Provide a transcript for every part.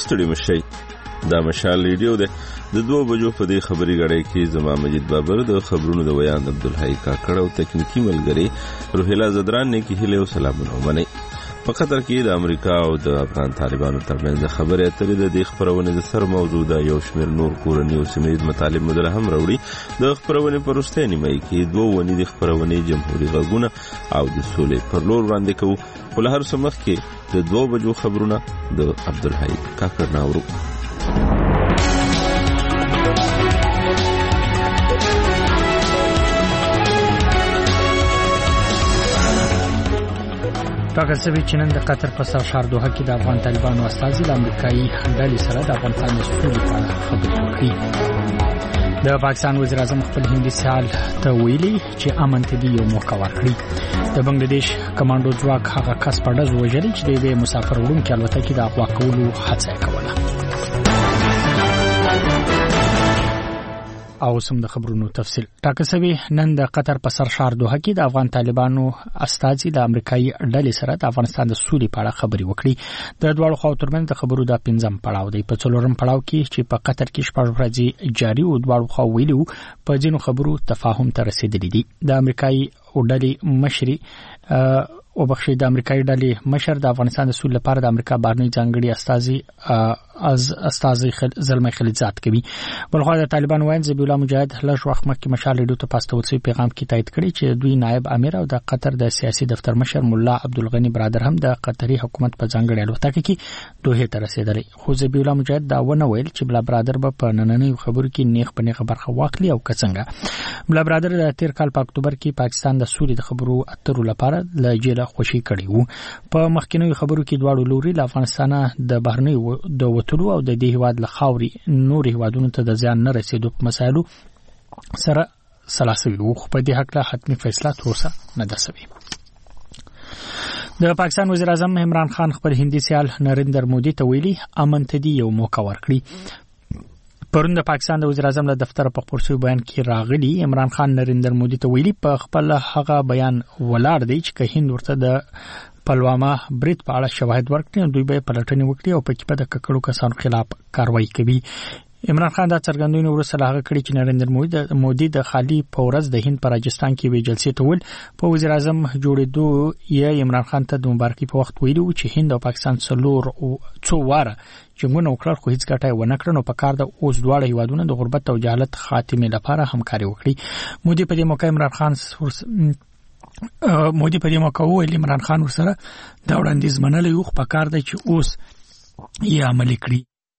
ستړي مشي. دا مشال ریډیو ده. د 2 بجو په دې خبري غړې کې زما مجید بابر د خبرونو د ویان عبدالحی کاکړ او تکنیکی ملګری روحیلا زدران نه کې هله او سلامونه ومني. په قطر کې د امریکا او د افغان طالبانو ترمنځ خبرې اترې د دې خبرونه د سر موضوع ده. یو شمېر نور کورنی او سیمه مطالب مدله هم راوړي. د خبرونه پر وروستۍ نیمه کې 2 ونې د خبرونه جمهوریت غږونه او د سولې پر لور وړاندې کوو. په هر څه مخ کې د 2 بجو خبرونه د عبدالحی کاکړ ناورو. پاکستان سوي چې نن د قطر په سر ښار دوحه کې د افغان طالبانو استازي د امریکایي ډلې سره د افغانستان د سولې په اړه خبرې وکړي. د پاکستان وزیر اعظم خپل هندي سیال ته ویلي چې امن ته دی یو موقع ورکړي. د بنگلاديش کمانډو ځواک هغه کس په ډز وژلي چې د مسافر وړونکو الوتکې د اغوا کولو هڅه کوله. او سم د خبرونو تفصیل. ټاکسوي نن د قطر په سر ښار دوحه کې د افغان طالبانو استازي د امریکایي ډلې سره د افغانستان د سولې په اړه خبرې وکړي. د دوه خواو ترمنځ د خبرو د 5م پړاو دی. په 4م پړاو کې چې په قطر کې 6 ورځې جاري او دوه خواو ویلو په ځینو خبرو تفاهم ته رسیدلی دي. د امریکایي ډلې مشري او بخښي د امریکایي ډلې مشر د افغانستان د سولې لپاره د امریکا بهرنی ځانګړي استازي زلمي خلیزات کوي. بلخو د طالبان وایي ذبیح الله مجاهد لږ وخت مخکې مشال ریډیو ته پاستول شوی پیغام کې تایید کړی چې دوی نائب امیر او د قطر د سیاسي دفتر مشر مولا عبدالغنی برادر هم د قطري حکومت په ځانګړي الوتکه کې دوه ته رسیدلی. خو ذبیح الله مجاهد دا ونه ویل چې بل برادر به په نننۍ خبرو کې نیغ په نیغه برخه واخلي او کڅنګه. بل برادر د 13 کال په اکتوبر کې پاکستان د سولې د خبرو اترو لپاره له جیله خوشي کړی وو. په مخکینی خبرو کې دواړو لوري له افغانستان د بهرنی د وټلو او د دې هیواد له خاوري نور هیوادونو ته د ځان نه رسیدو په مسایلو سره سلاسل وو. په دې حق له حتمی فیصله توسه نه ده شوې. د پاکستان وزیر اعظم عمران خان خپل هندي سیال نریندر مودي ته ویلي امن ته دی یو موقع ورکړي. پرون د پاکستان د وزیر اعظم له دفتر په خپل بیان کې راغلی عمران خان نریندر مودي ته ویلي په خپل هغه بیان ولاړ دی چې هند ورته د پلواما برید په اړه شواهد ورکړي. دوی به پلټنې وکړي او په کې په د ککړو کسانو خلاف کاروایی کوي. عمران خان دا څرګندونه وروسته هغه کړی چې نریندر مودي د خالی پورز د هند په راجستان کې وی جلسې ته ول په وزیر اعظم جوړېدو یې عمران خان ته د مبارکي په وخت ویلو چې هند او پاکستان څلور او څو واره جنگونه وکړل خو هیڅ ګټه ونه کړ. نو په کار د اوس دواړه هیوادونو د غربت او جهالت خاتمه لپاره همکاري وکړي. مودي په دې موقع عمران خان ورسره دا وړاندیز منلی یو په کار دی چې اوس یې عملي کړي.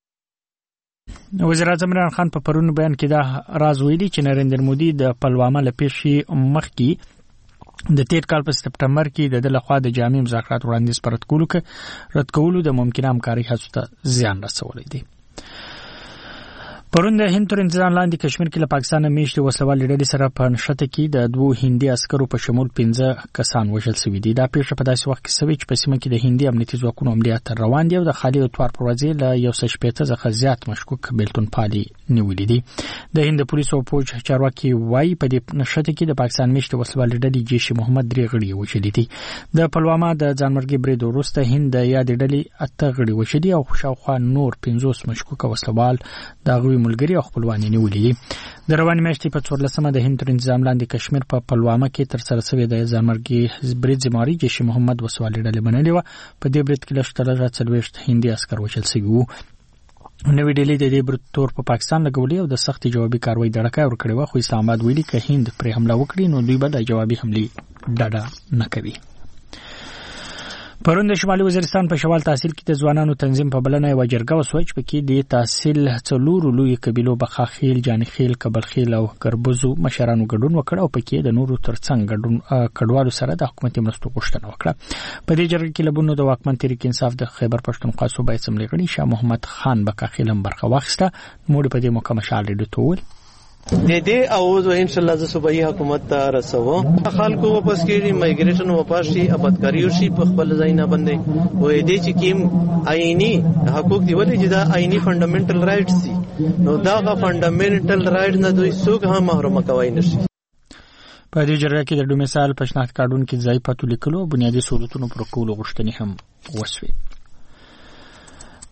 وزیر اعظم عمران خان په پرون بیان کې دا راز ویلي چې نریندر مودي د پلواما له پیښې مخکې د 13 کال په سپټمبر کې د لخوا د جامع مذاکرات وړاندیز رد کولو د ممکنه همکاري هڅو ته زیان رسولی دی. پرون د هند تر انتظام لاندې کشمیر کې له پاکستان میشتي وسلوال ډلې سره په نښته کې د 2 هندي عسکرو په شمول 15 کسان وژل شوي دي. دا پیښه په داسې وخت کې شوې چې په سیمه کې د هندي امنیتي ځواکونو عملیات روان دي او د خالي اتوار پر ورځې له 180 څخه زیات مشکوک بیلتون پالي نیولې دي. د هند پولیسو پوج چارواکي وایي په دې نښته کې د پاکستان میشتي وسلوال ډلې جیش محمد 3 غړي وژلي دي. د پلواما د ځانمرګي برید وروسته هند د یاد ډلې 8 غړي وژلي او شاوخوا نور 50 مشکوک وسلوال د غوي ملګری او خپلوان نیولې دي. د روان میاشتې په 14مه د هند تر انتظام لاندې کشمیر په پلواما کې تر سره شوی د ځانمرګي برید ذمہواری جیش محمد وسوالي ډلې منلې و. په دې برید کې لږ تر 40 هندي عسكر وژل شوي وو. نوې ډلې د دې برید تور په پاکستان لګولې او د سختي جوابي کاروایی دړکه ورکړې و. خو اسلام آباد ویلي که هند پر حمله وکړي نو دوی به د جوابي حملې ډډه نه کوي. پرون د شمالي وزیرستان په شوال تحصیل کې د ځوانانو تنظیم په بلنه یو جرګه وسوي چې پکې د تحصیل څلور لوی قبیلو بخاخیل، جانخیل، کبلخیل او کربوزو مشرانو ګډون وکړ او پکې د نورو ترڅنګ ګډون کډوالو سره د حکومت مرستو غوښتنه وکړه. په دې جرګه کې لبونو د واکمن تحریک انصاف د خیبر پښتونخوا صوبې اسمبلی غړي شاه محمد خان بکاخیل هم برخه واخیسته. موږ په دې موقع مشال ریډیو ته وویل دې او ان شاء الله ز صوبایي حکومت ته رسو خلکو واپس کړي مایګریشن واپس شي آبادکاریو شي په خپل ځای نه باندې وې دې چې کیم آئینی حقوق دی ولې چې دا آئینی فندامنټل رائټس دي نو دا فندامنټل رائټ نه دوی څوک هم محروم کوي نشي. په دې جرګه کې د ډومسال پښنات کارډون کې ځای پاتو لیکلو بنیادی سہولتونو پر کولو غوښتنې هم وشوي.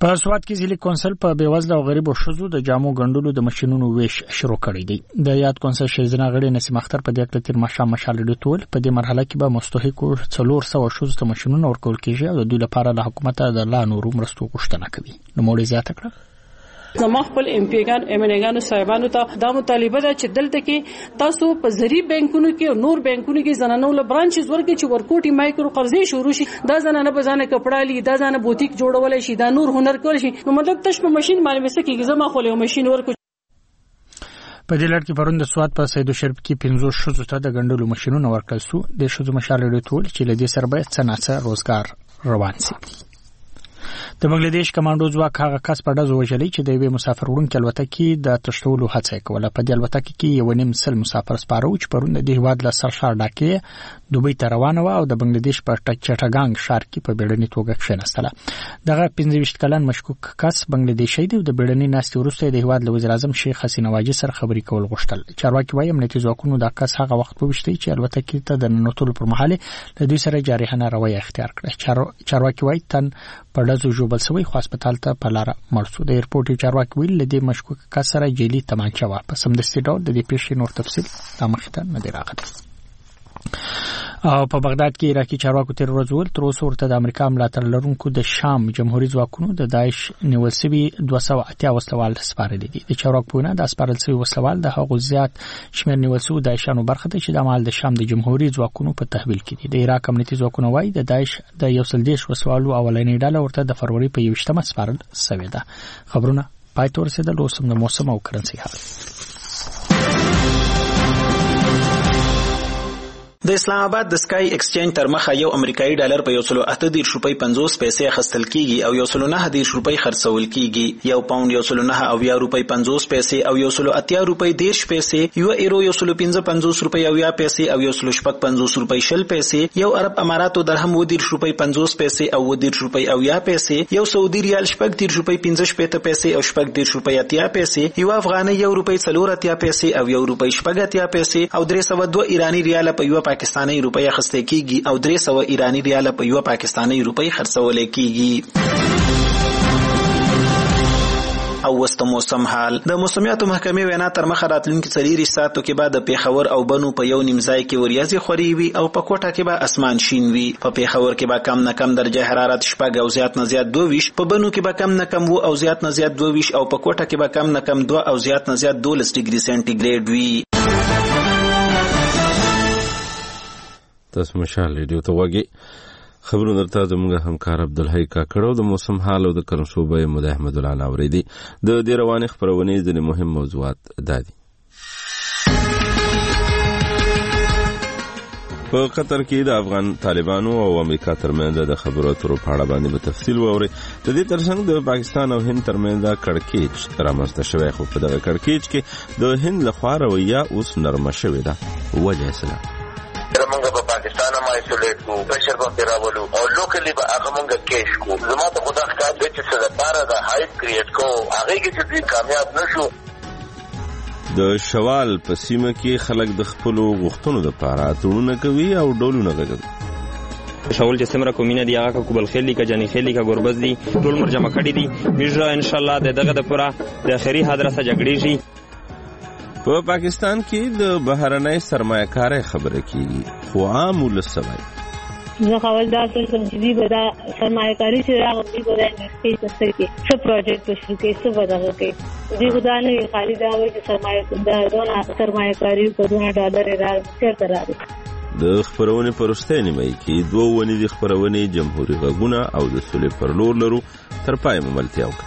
په سواد کې ځلې کونسل په بیوزله او غریبو ښځو د جامو ګنډلو د ماشينونو ویش شروع کړی دی. د یاد کونسل شیزنا غړي نسیم اختر په دې اړه تیر ماښام مشال ډیټول په دې مرحله کې به مستحقو 400 ښځو ته ماشينونه ورکول کیږي او د دوی لپاره له حکومت د لا نورو مرستو غوښتنه کوي. نو موږ زیاته کړه زما خپل امپیګان امنګانو صاحبانو ته دا مطالبه ده چې دلته کې تاسو په زری بانکونو کې او نور بانکونو کې زنانو له برانچز ورکړي چې ورکوټي مایکرو قرضې شروع شي. دا زنانه به ځانه کپڑا لي، دا ځانه بوتیک جوړول شي، دا نور هنر کول شي. نو مطلب تاسو په ماشين باندې مسکه زما خو له ماشين ورکو. په دې لړ کې پرون د سواد په سیدو شرف کې 15 ښځو ته د ګنډلو ماشينونه ورکړل شو. د ښځو مشال ډیټول چې له دې سره به څنګه روزګار روان شي. د بنگلاديش کمانډو ځواک هغه کس په ډزو وژلي چې د یوې مسافر وړونکي الوتکې د تښتولو هڅه کوله. په دې الوتکې کې یو نیم سل مسافر سپاره و چې پرون د هیواد له سرشار ډاکې دوبۍ ته روانه و او د بنگلاديش په چټاګانګ ښار کې په بیړني توګه کښېنستله. دغه 25 کلن مشکوک کس بنگلاديشي دی او د بیړني ناستې وروسته د هیواد له وزیر اعظم شیخ حسینه واجد سره خبرې کول غوښتل. چارواکي وايي امنیتي ځواکونو دا کس هغه وخت وویشتي چې الوتکې ته د ننوتلو پر مهال له دوی سره جارحانه رویه اختیار کړه. چارواکي وايي تن په ډزو جوړ سوی خو هسپتال ته په لار مړ شو. د ایرپورټ چارواکي ویل له دې مشکوک کس سره جیلی تمانچه و. په سمدستي ډول د دې پیښې نور تفصیل لا مخکې نه دی راغلی. او په بغداد کې عراقي چارواکو تیر ورځ ول تر اوسه ورته د امریکا ملاتړ لرونکو د شام جمهوریت ځواکونو د داعش نیول شوي 280 وسلوال سپارلي دي. د چارواکو په وینا د سپارل شوي وسلوال د هغو زیات شمېر نیول شوي داعشانو برخه ده چې د عمل د شام د جمهوریت ځواکونو په تحویل کې دي. د عراق امنیتي ځواکونه وایي د داعش د 110 وسلوالو اولنۍ ډله ورته د فروری په 28مه سپارل شوې ده. خبرونه پای ته ورسېدل. اوس هم د موسم او کرنسي حال. د اسلام آباد د سکای ایکسچینج تر مخه یو امریکایي ډالر په 1.8 روپۍ 50 پیسې اخیستل کیږي او 1.9 روپۍ خرڅول کیږي. یو پاوند 1.9 روپۍ 50 پیسې او 1.8 روپۍ 10 پیسې، یو ایرو 1.55 روپۍ 90 پیسې او 1.55 روپۍ 20 پیسې، یو عرب اماراتو درهم 10 روپۍ 50 پیسې او 10 روپۍ 90 پیسې، یو سعودي ریال 10 روپۍ 15 پیسې او 10 روپۍ 80 پیسې، یو افغاني 1 روپۍ 4 پیسې او 1 روپۍ 80 پیسې او 302 ایرانی ریال په یو پاکستانی روپۍ اخیستل کیږي او 300 ایرانی ریال په یو پاکستانی روپۍ خرڅول کیږي. او وست موسم حال. د موسمیاتو محکمې وینا تر مخه راتلونکي 4 ساعتو کې بعد د پیښور او بنو په یو نیم ځای کې وریځې خوري وي او په کوټه کې به اسمان شین وي. په پیښور کې به کم نه کم درجه حرارت 4 او زیات نه زیات 22، په بنو کې به کم نه کم 2 او زیات نه زیات 22 او په کوټه کې به کم نه کم 2 او زیات نه زیات 12 ډیګري سنټیګریډ وي. تاسو مشال ریډیو ته وګورئ. خبرونه درته زموږ همکار عبدالحی کاکړ د موسم حال او د کرم صوبې مد احمد الله ناوریدي د دې روانې خبرونه ځینې مهم موضوعات دادي. په قطر کې د افغان طالبانو او امریکا ترمنځ د خبرو اترو په اړه باندې په تفصیل واوري. د دې ترڅنګ د پاکستان او هند ترمنځ کړکېچ رامنځته شوی، خو په دغه کړکېچ کې د هند لخوا رویه اوس نرمه شوې ده. وجه څه ده؟ زمونږ په پاکستان ما ایسولیټ کو، پرشر په راولو او لوکلی به هغه مونږ کیش کو. زما ته خدا ښکار دی چې څه لپاره د هایپ کریټ کو، هغه کې چې دوی کامیاب نشو. د شوال په سیمه کې خلک د خپل غوښتنو لپاره تړونه کوي او ډولونه کوي. شاول چې سمره کومینه دی هغه کوبل خېلی کا جنې خېلی کا ګوربز دی ټول مرجمه کړی دی. میژه ان شاء الله دغه د پورا د اخري حادثه جګړې شي. په پاکستان کې د بهرنۍ سرمایه‌کارۍ خبره کیږي، خو عام ولسمای زه خبردار کوم چې دی به دا سرمایه‌کاري چې راغلي به د انویسټ کې څه پروجیکټ شروع کوي، څه بدل کوي. دی خدای نه خالي دا وایي چې سرمایه‌کاري په $2 راځي راځي. د خبرونې پرسته نیمه کې دوه ونې د خبرونې جمهوریت غږونه او د سولې پر لور لرو تر پای مملتیا وکړه.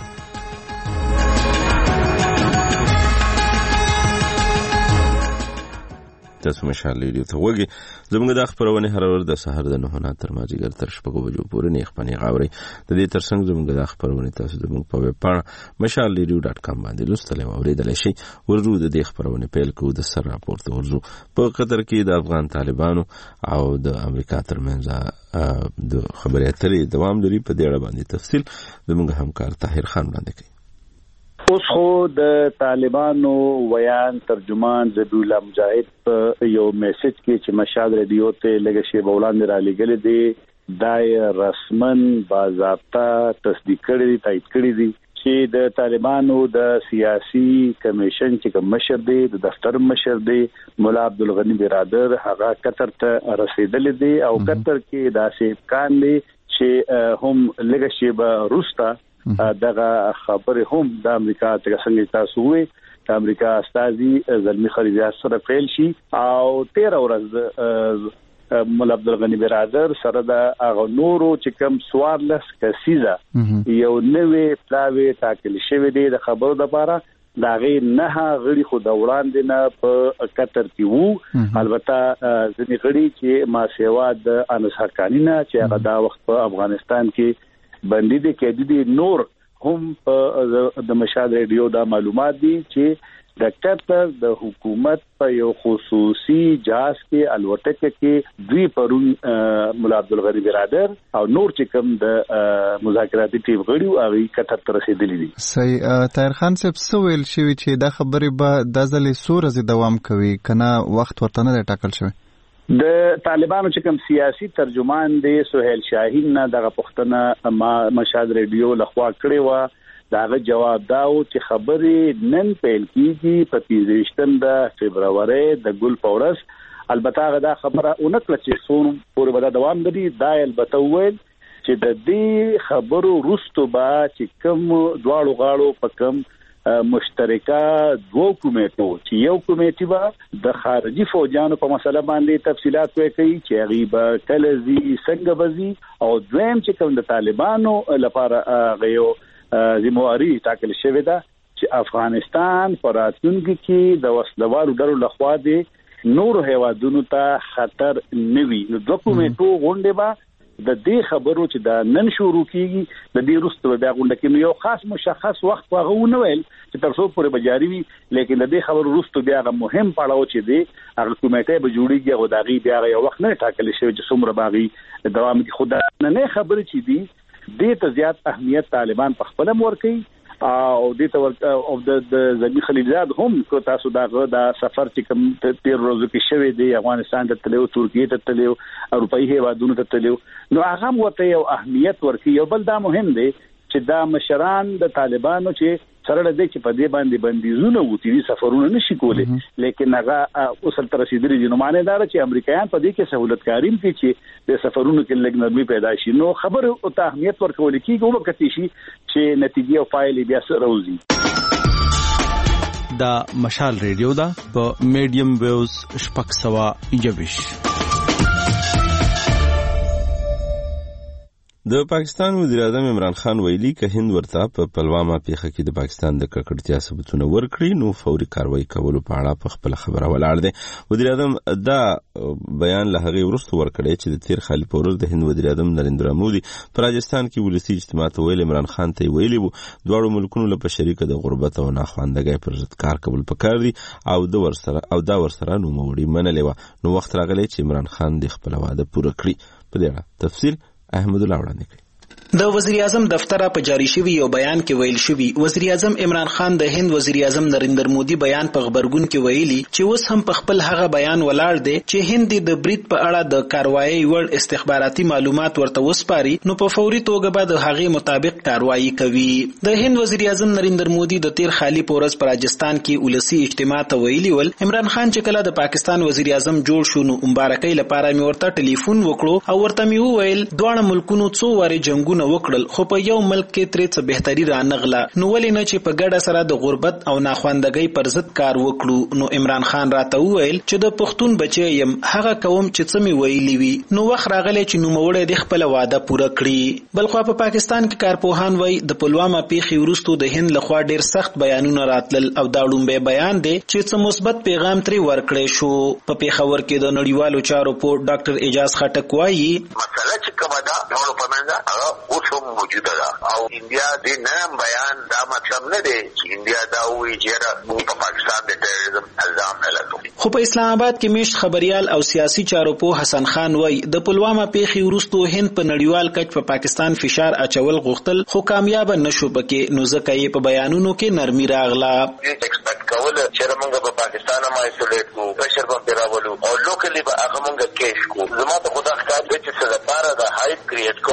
تاسو مشال ریډیو ته وګورئ. زموږ د خبرونه هر ورځ د سحر د 9 تر مازیګر تر 6 بجو پورې نه خپنی غاوري. د دې ترڅنګ زموږ د خبرونه تاسو زموږ په ویب پاڼه mashalradio.com باندې لوستل او اوریدل شئ. ورزو د دې خبرونه پیل کوو د سر راپورته. ورزو په قطر کې د افغان طالبانو او د امریکا ترمنځ د خبرې اترې دوام لري. په دې اړه باندې تفصیل زموږ همکار طاهر خان وړاندې کوي. اوس خو د طالبانو ویان ترجمان ذبیح الله مجاهد په یو میسج کې چې مشال ریډیو ته لږ شی بولاند را لګل دي دای رسمن باضابطه تصدیق کړی تایید کړی دي چې د طالبانو د سیاسي کمیشن چې کوم مشر دی د دفتر مشر دی مولا عبدالغنی برادر هغه قطر ته رسیدل دي او قطر کې داسې کان دي چې هم لګشي به روستا دغه خبره هم د امریکا څخه تاسو وي د امریکا استازي زلمی خلیزیات سره فعال شي او 13 ورځ مولا عبدالغنی برادر سره د هغه نورو چې کوم سوارلس کسیزه یو نوې پلاوی تاکل شوی دی د خبرو لپاره دا غي نه غړي خو د وړاندې نه په قطر کې وو البته ځینې غړي چې ما سیوا د انس حقانی نه چې هغه دا وخت په افغانستان کې باندې دي کې دي نور هم د مشال ریډیو دا معلومات دي چې د قطر د حکومت په یو خصوصي جهاز کې الوتکه کې دوی پرون مولا عبدالغنی برادر او نور چې کوم د مذاکراتي ټیم غړي او هغه قطر ته رسیدلي دي. صحیح. طاهر خان صاحب سویل شوی چې دا خبرې به د ځلې سورزي دوام کوي کنه وخت ورته نه ټاکل شوی. د طالبانو چې کوم سیاسي ترجمان دی سہیل شاهین نه دغه پښتنه ما مشاد ریډیو لخوا کړی و داغه جواب داو چې خبرې نن پیل کیږي په 23 د فبراير د ګل پورس البته دا خبره اونکله چې سون پورې ودا دوام لري دا البته ویل چې د دې خبرو وروسته با چې کوم دواړو غاړو په کوم مشترکه دوه کمیټو چې یو کمیټه به د خارجي فوجانو په مسله باندې تفصيلات وکړي چې غیبه کلزي څنګه بزي او دویم چې کوم د طالبانو لپاره غيو ذمہواری ټاکل شوې ده چې افغانستان پر راتلونکي کې د وسلوالو ډلو لخوا دي نور هیوادونو ته خطر نوي نو ډاکومېنټو غونډه به د دې خبرو چې دا نن شروع کیږي د دې وروسته بیا غونډه کې یو خاص مشخص وخت واغونه ویل چې تر څو پورې بجاری وي لیکن د دې خبرو وروسته بیا غو مهم پړاو چې دی هغه کمیټه به جوړیږي او داغي بیا یو وخت نه ټاکل شوی چې څومره باغی دوام کې خدای نه خبرې چې دی دې ته زیات اهمیت طالبان په خپل امر کوي او دې ته او د زلمی خلیزاد هم کو تاسو دا سفر چې کوم 13 ورځې کې شوی دی افغانستان ته تلو ترکیه ته تلو اروپאי هیوادونو ته تلو نو هغه وته یو اهمیت ورکي یو بل دا مهم دی چې دا مشران د طالبانو چې سره د دې چې په دې باندې بندیزونه وتی سفرونه نشي کولای لیکن هغه اوسل تر رسیدلي دي نو معنی دا چې امریکایان په دې کې سہولت کاریم کوي چې د سفرونو کې لګ نرمي پیدا شي نو خبر او اهمیت ورکول کیږي او وکړي شي چې نتیجه او فایل بیا سره راوځي. دا مشال ریډیو دا په میډیم ویوز شپږ سوا یوش. د پاکستان وزیر اعظم عمران خان ویلي که هند ورته په پلواما پیښه کې د پاکستان د ککړتیا ثبوتونه ورکړي نو فوري کاروایی کولو په اړه په خپل خبره ولاړ دی. وزیر اعظم دا بیان له هغه وروسته ورکړی چې د تیر خالي پورز د هند وزیر اعظم نریندرا مودي په راجستان کې ولسی اجتماع ته ویل عمران خان ته ویلي وو دواړو ملکونو له شریکه د غربت او ناخواندګۍ پر ضد کار کول پکار دي او دا ورسره نو موړي منلې و نو وخت راغلی چې عمران خان د خپل وعده پوره کړي. په دې اړه تفصیل احمد الله وړاندې کړي. د وزیر اعظم دفتر په جاری شوی یو بیان کې ویل شوی وزیر اعظم عمران خان د هند وزیر اعظم نریندر مودي بیان په خبرګون کې ویلي چې اوس هم په خپل هغه بیان ولاړ دی چې هند د برید په اړه د کاروایی وړ استخباراتي معلومات ورته وسپاري نو په فوري توګه به د هغې مطابق کاروایی کوي. د هند وزیر اعظم نریندر مودي د تیر خالي پورز په راجستان کې ولسی اجتماع ته ویلي ول عمران خان چې کله د پاکستان وزیر اعظم جوړ شو نو مبارکۍ لپاره مې ورته ټلیفون وکړو او ورته مې وویل دواړه ملکونو څو واره جنگونه وکړل خو په یو ملک کې ترې څه بهتري رانغله نو ولې نه چې په ګډه سره د غربت او ناخواندګۍ پر ضد کار وکړو. نو عمران خان راته وویل چې د پښتون بچی يم هغه کوم چې څه مې ویلي وي نو وخت راغلی چې نوموړی د خپل وعده پوره کړي. بلخو په پاکستان کې کارپوهان وایي د پلواما پیښې وروسته د هند لخوا ډیر سخت بیانونه راتلل او دا لومبه بیان دی چې څه مثبت پیغام ترې ورکړی شو. په پیښور کې د نړیوالو چارو په ډاکټر اعجاز خټک وایي مسله چې کومه ده نو په منځ هغه اوس موجوده ده او انډیا د نرم بیان دا مطلب نه دی چې انډیا دا وایي چې په پاکستان د تروریزم الزام نه لګوي. خو په اسلام آباد کې میشت خبريال او سیاسي چارو په حسن خان وایي د پلواما پیښې وروسته هند په نړیوال کچ په پاکستان فشار اچول غوښتل خو کامیاب نشو پکې نو ځکه یې په بیانونو کې نرمي راغله. ایکسپیکټ کول چې موږ په پاکستان ما ایسولیټ کو پرشر باندې راولو او لوکلی به هغه موږ کیش کو زما ته خدا ښکار دي چې سره لپاره د هاي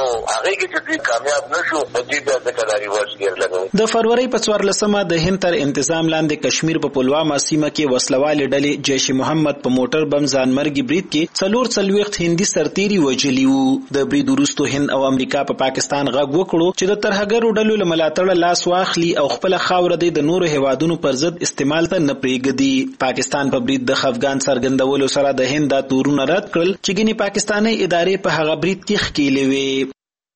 هغه کې چې کامیاب نشو په دې د ځکهداري ورشګر لګو. د فروری په 14مه د هند تر انتظام لاندې کشمیر په پلوامه سیمه کې وسلوال ډلې جیش محمد په موټر بم ځانمرګي برید کې 44 هندي سرتيري وژلي وو. د برید وروسته هند او امریکا په پاکستان غږ وکړو چې د ترهګرو ډلو له ملاتړ لاس واخلي او خپل خاور د نورو هیوادونو پر ضد استعمال ته نه پریږدي. پاکستان په برید د خفګان څرګندولو سره د هند د تورونه رد کړل چې ګینه پاکستاني ادارې په هغه برید کې ښکېلې وې.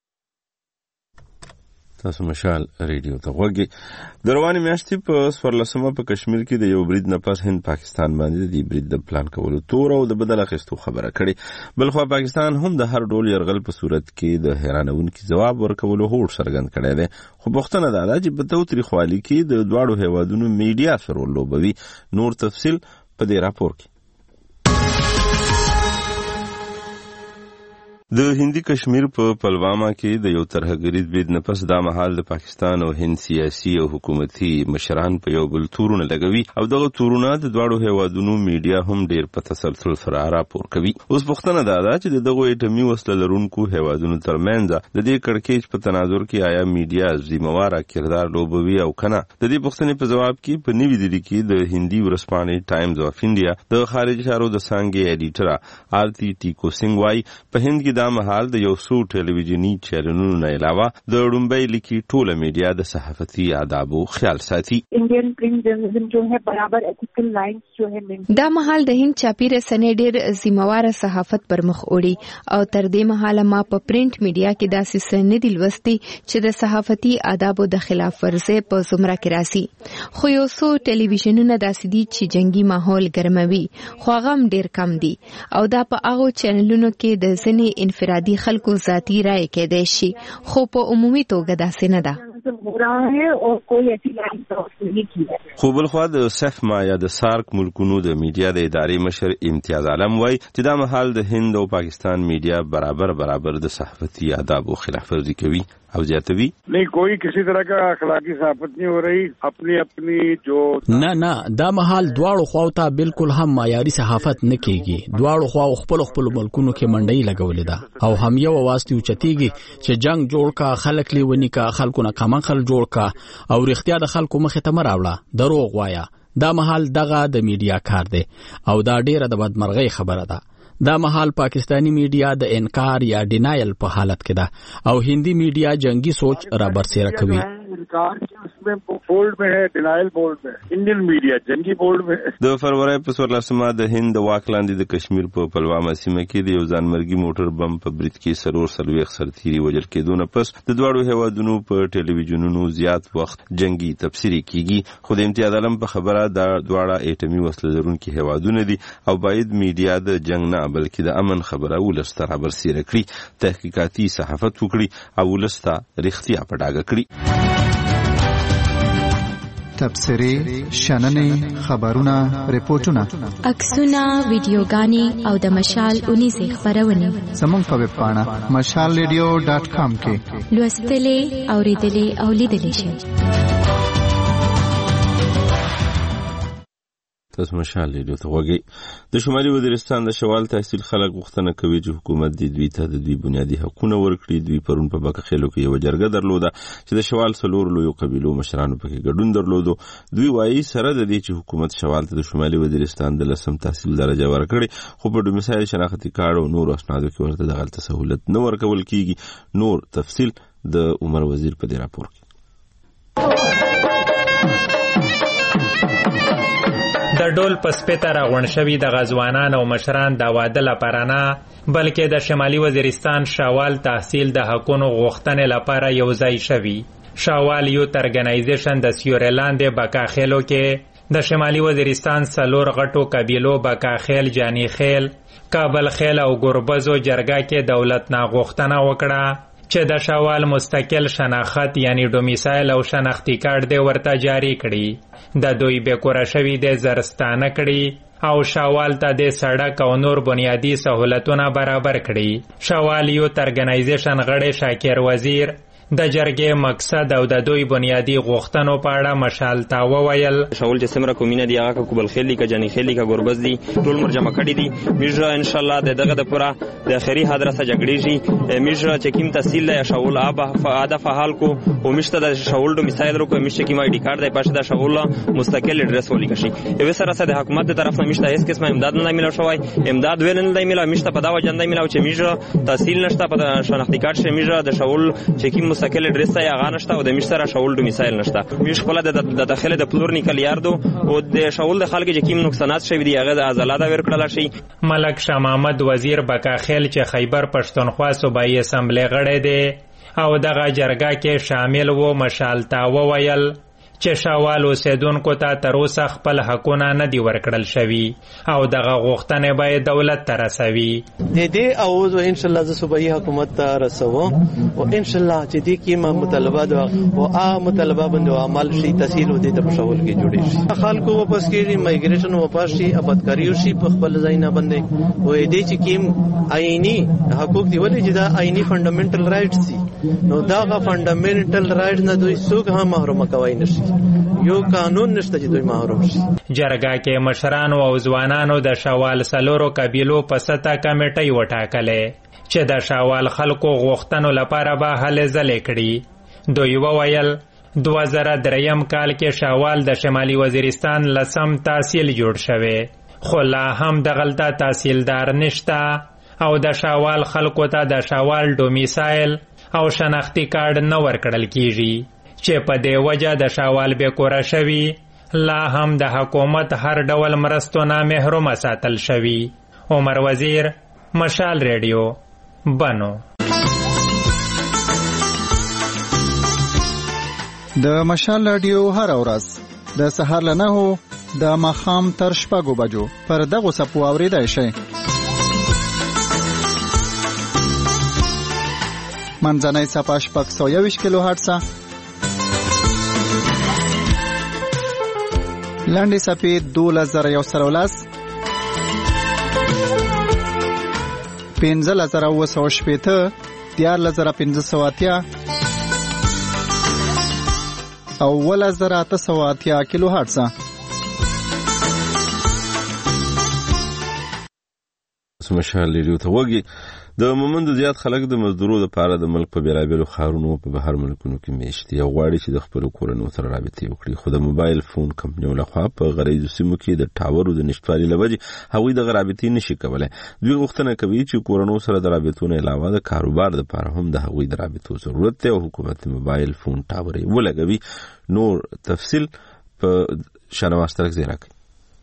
تاسو مشال ریډیو ته وګورئ. د رواني میاشتې په 14مه په کشمیر کې د یو برید نه پس هند پاکستان باندې د برید د پلان کولو تور او د بدل اخیستو خبره کړې. بلخو پاکستان هم د هر ډول يرغل په صورت کې د حیرانونکو جواب ورکولو هوډ څرګند کړی دی. خو پوښتنه ده چې په تاریخوالي کې د دواړو هیوادونو میډیا سره لوبوي. نور تفصیل په دې راپور کې. د هندي کشمیر په پلوامه کې د یو ترهګریز برید نه پس دا مهال د پاکستان او هند سیاسي او حکومتي مشران په یو بل تورونه لګوي او دغه تورونه د دواړو هیوادونو میډیا هم ډیر په تسلسل سره راپور کوي. اوس پوښتنه ده چې دغه اټومي وسله لرونکو هیوادونو ترمنځ د دې کړکېچ په تناظر کې آیا میډیا ذمہوار کردار لوبوي او کنه. د دې پوښتنې په جواب کې په نوې دلی کې د هندي ورځپاڼې ټایمز اف انډیا د خارجي چارو د څانګې ایډیټر آرتی ټیکو سنگ وايي په هند کې دا مهال د یو څو ټلویزیونی چینلونو نه علاوه د ډومبۍ لیکي ټوله میډیا د صحافتي آدابو خیال ساتي. انډین پرنٹ جرنلزم جو ہے برابر ایتیکل لائنز جو ہے دا مهال د هند چاپی رسنۍ ډېر ذمہوار صحافت پر مخ وړي او تر دې مهاله ما په پرنٹ میډیا کې داسې څه نه دي لوستي چې د صحافتي آدابو د خلاف ورزۍ په زمره کې راسي. خو یو څو ټلویزیونونه داسې دي چې جنگي ماحول ګرموي خو هغه هم ډېر کم دي او دا په هغو چینلونو کې د ځینې انفرادي خلکو ذاتی رائے کېدای شي خو په عمومي توګه داسې نه ده. خو بلخوا د سفما یا د سارک ملکونو د میډیا د ادارې مشر امتیاز عالم وایي چې دا مهال د هند او پاکستان میډیا برابر د صحافتي آدابو خلاف ورزي کوي او زیاتوي. نہیں کوئی کسی طرح کا اخلاقی صحافت نہیں ہو رہی. اپنی جو نه دا مهال دواړو خواو ته بالکل هم معیاري صحافت نه کیږي. دواړو خواو خپل ملکونو کې منډي لګولې ده او هم یو واسطه چتیږي چې جنگ جوړ کا خلک لیونی کا خلکو نه کمنخل جوړ کا او رښتیا د خلکو مخه ته مراوړه دروغ وایا. دا مهال دغه د میډیا کار دی او دا ډیره د بدمرغۍ خبره ده. دا مهال پاکستانی میډیا د انکار یا ډینایل په حالت کې ده او هندي میډیا جنگي سوچ را برسېره کوي. انکار کې اس میں بولډ میں ہے ډینایل بولډ میں انډین میډیا جنگي بولډ میں. د فروری په 14مه د هند واکلاندې د کشمیر په پلوامه سیمه کې د یو ځانمرګي موټر بم په برید کې 40 سرتیري وژل کېدو نه پس د دواړو هیوادونو په ټلویزیونونو زیات وخت جنگي تبصرې کیږي. خو د امتیاز عالم په خبره دا دواړه اټومي وسله لرونکي هیوادونه دي او باید میډیا د جنگ نه بلکې د امن خبره ولسته را برسېره کړي، تحقیقاتي صحافت وکړي او ولسته رښتیا په ډاګه کړي. تبصرې، شننې، خبرونه، ریپورتونه، عکسونه، ویډیوګانې او د مشال اونیزې خبرونه زموږ په ویب پاڼه mashalradio.com کې لوستلې، اوریدلې او لیدلې شئ. تاسو مشال ریډیو ته وګورئ. د شمالي وزیرستان د شوال تحصیل خلک غوښتنه کوي چې حکومت د دوی ته د دوی بنیادي حقوقونه ورکړي. دوی پرون په بکخېلو کې یو جرګه درلوده چې د شوال څلور لویو قبیلو مشرانو پکې ګډون درلودو. دوی وایي سره د دې چې حکومت شوال ته د شمالي وزیرستان د 10م تحصیل درجه ورکړي خو په ډومیسایل شناختي کارت او نور اسنادو کې ورته دغه سہولت نه ورکول کیږي. نور تفصیل د عمر وزیر په دې راپور کې. د ډول پسپته راغونډ شوي د غزوانان او مشران د واده لپاره نه بلکې د شمالي وزیرستان شاوال تحصیل د حقونو غوښتنې لپاره یو ځای شوي. شاوال یوت ارګنایزیشن د سیوریلاند بکاخیلو کې د شمالي وزیرستان څلور غټو قبیلو بکاخیل، جانی خیل، کابل خیل او ګربزو جرګه کې دولت نه غوښتنه وکړه چې د شاوال مستقل شناخت یعنی ډومیسایل او شناختی کارت دی ورته جاری کړي. د دوی بیکوره شوي د زرستانه کړي او شاوال ته د سړک او نور بنیادی سہولتونه برابر کړي. شاوال یوت ارګنایزیشن غړی شاکر وزیر د جرګې مقصد او د دوی بنیادی غوښتنو په اړه مشال تا وویل شاول چې سمره کومینه دی هغه کوبل خېلی کا جنی خېلی کا ګوربز دی ټول مرجمه کړی دی میژه ان شاء الله دغه د پورا د اخري حادثه جګړې شي میژه چې کیم تحصیل لا شاول ابا فاده فعال کو او مشته د شاول د مثال رو کو مشته کیم آی ډی کارت دی پښه د شاول مستقل اډرس ولې کشي یو سره سره د حکومت د طرف نه مشته هیڅ قسمه امداد نه ملو شوی امداد ویل نه ملو مشته په دا وجه نه ملو چې میژه تحصیل نشته په شناختی کارت شه میژه د شاول چې کیم مستقل اډرس ته هغه نشته او د مشته شاول د مثال نشته میژ خپل د داخله د پلورنیکل یاردو او د شاول د خلک چې کیم نقصانات شوی دی هغه د ازلاده ورکړل شي. ملک شاه محمد وزیر بکاخیل چې خیبر پښتونخوا صوبایي اسمبلی غړی دی او دغه جرګه کې شامل وو مشال تا وویل چې شاوال اوسیدونکو ته تر اوسه خپل حقونه نه دي ورکړل شوي او دغه غوښتنې باید دولت ته رسوي. د دې اوز ان شاء الله د صوبایي حکومت ته رسوو او ان شاء الله چې دې کې مطالبات او هغه مطالبه باندې عمل شي تحصیل ودی ته پښول کې جوړي شي خلکو واپس کېږي مایګریشن واپس شي آبادکاری شي په خپل ځای نه باندې او دې چې کیم آئینی حقوق دی ولې چې دا آئینی فندامنټل رائټس دي نو دا فندامنټل رائټس نه دوی څوک هم محروم کوي نشي یو قانون نشته چې دوی محروم شي. جرګه کې مشرانو او ځوانانو د شوال سلورو قبیلو په سطح کمیټې وټاکلې چې د شوال خلکو غوښتنو لپاره به هلې ځلې کړي. دوی وویل 2003 کال کې شوال د شمالي وزیرستان لسم تحصیل جوړ شوی خو لا هم دغلته تحصیلدار نشته او د شوال خلکو ته د شوال ډومیسایل او شناختی کارت نه ورکړل کیږي چې په دې وجه د شاوال بې کوره شوي لا هم د حکومت هر ډول مرستو نه محروم ساتل شوي. عمر وزیر مشال ریډیو بنو. د مشال ریډیو هر ورځ د سهار له 9 د ماښام تر 6 بجو پر دغه سپو اوریدای شي. منځنۍ صفحه 621 کیلو هرتز لاندې صفحه 2113 15980 14580 او 1880 کیلو هرتز. مشال ریډیو ته وګي د مومندو زیات خلک د مزدورو لپاره د ملک په بیلابیلو ښارونو په بهر ملکونو کې میشتي او غواړي چې د خپل کورنۍ سره رابطه وکړي خو د موبایل فون کمپنیو لخوا په غریزو سیمو کې د ټاورو د نشټوالي لوجې هغوی د رابطې نشي کولای. دوی غوښتنه کوي چې کورنۍ سره د رابطو نه علاوه د کاروبار لپاره هم د هغوی د رابطو ضرورت دی او حکومت موبایل فون ټاور ولګوي. نور تفصیل په شنواز ترک زیرا کوي.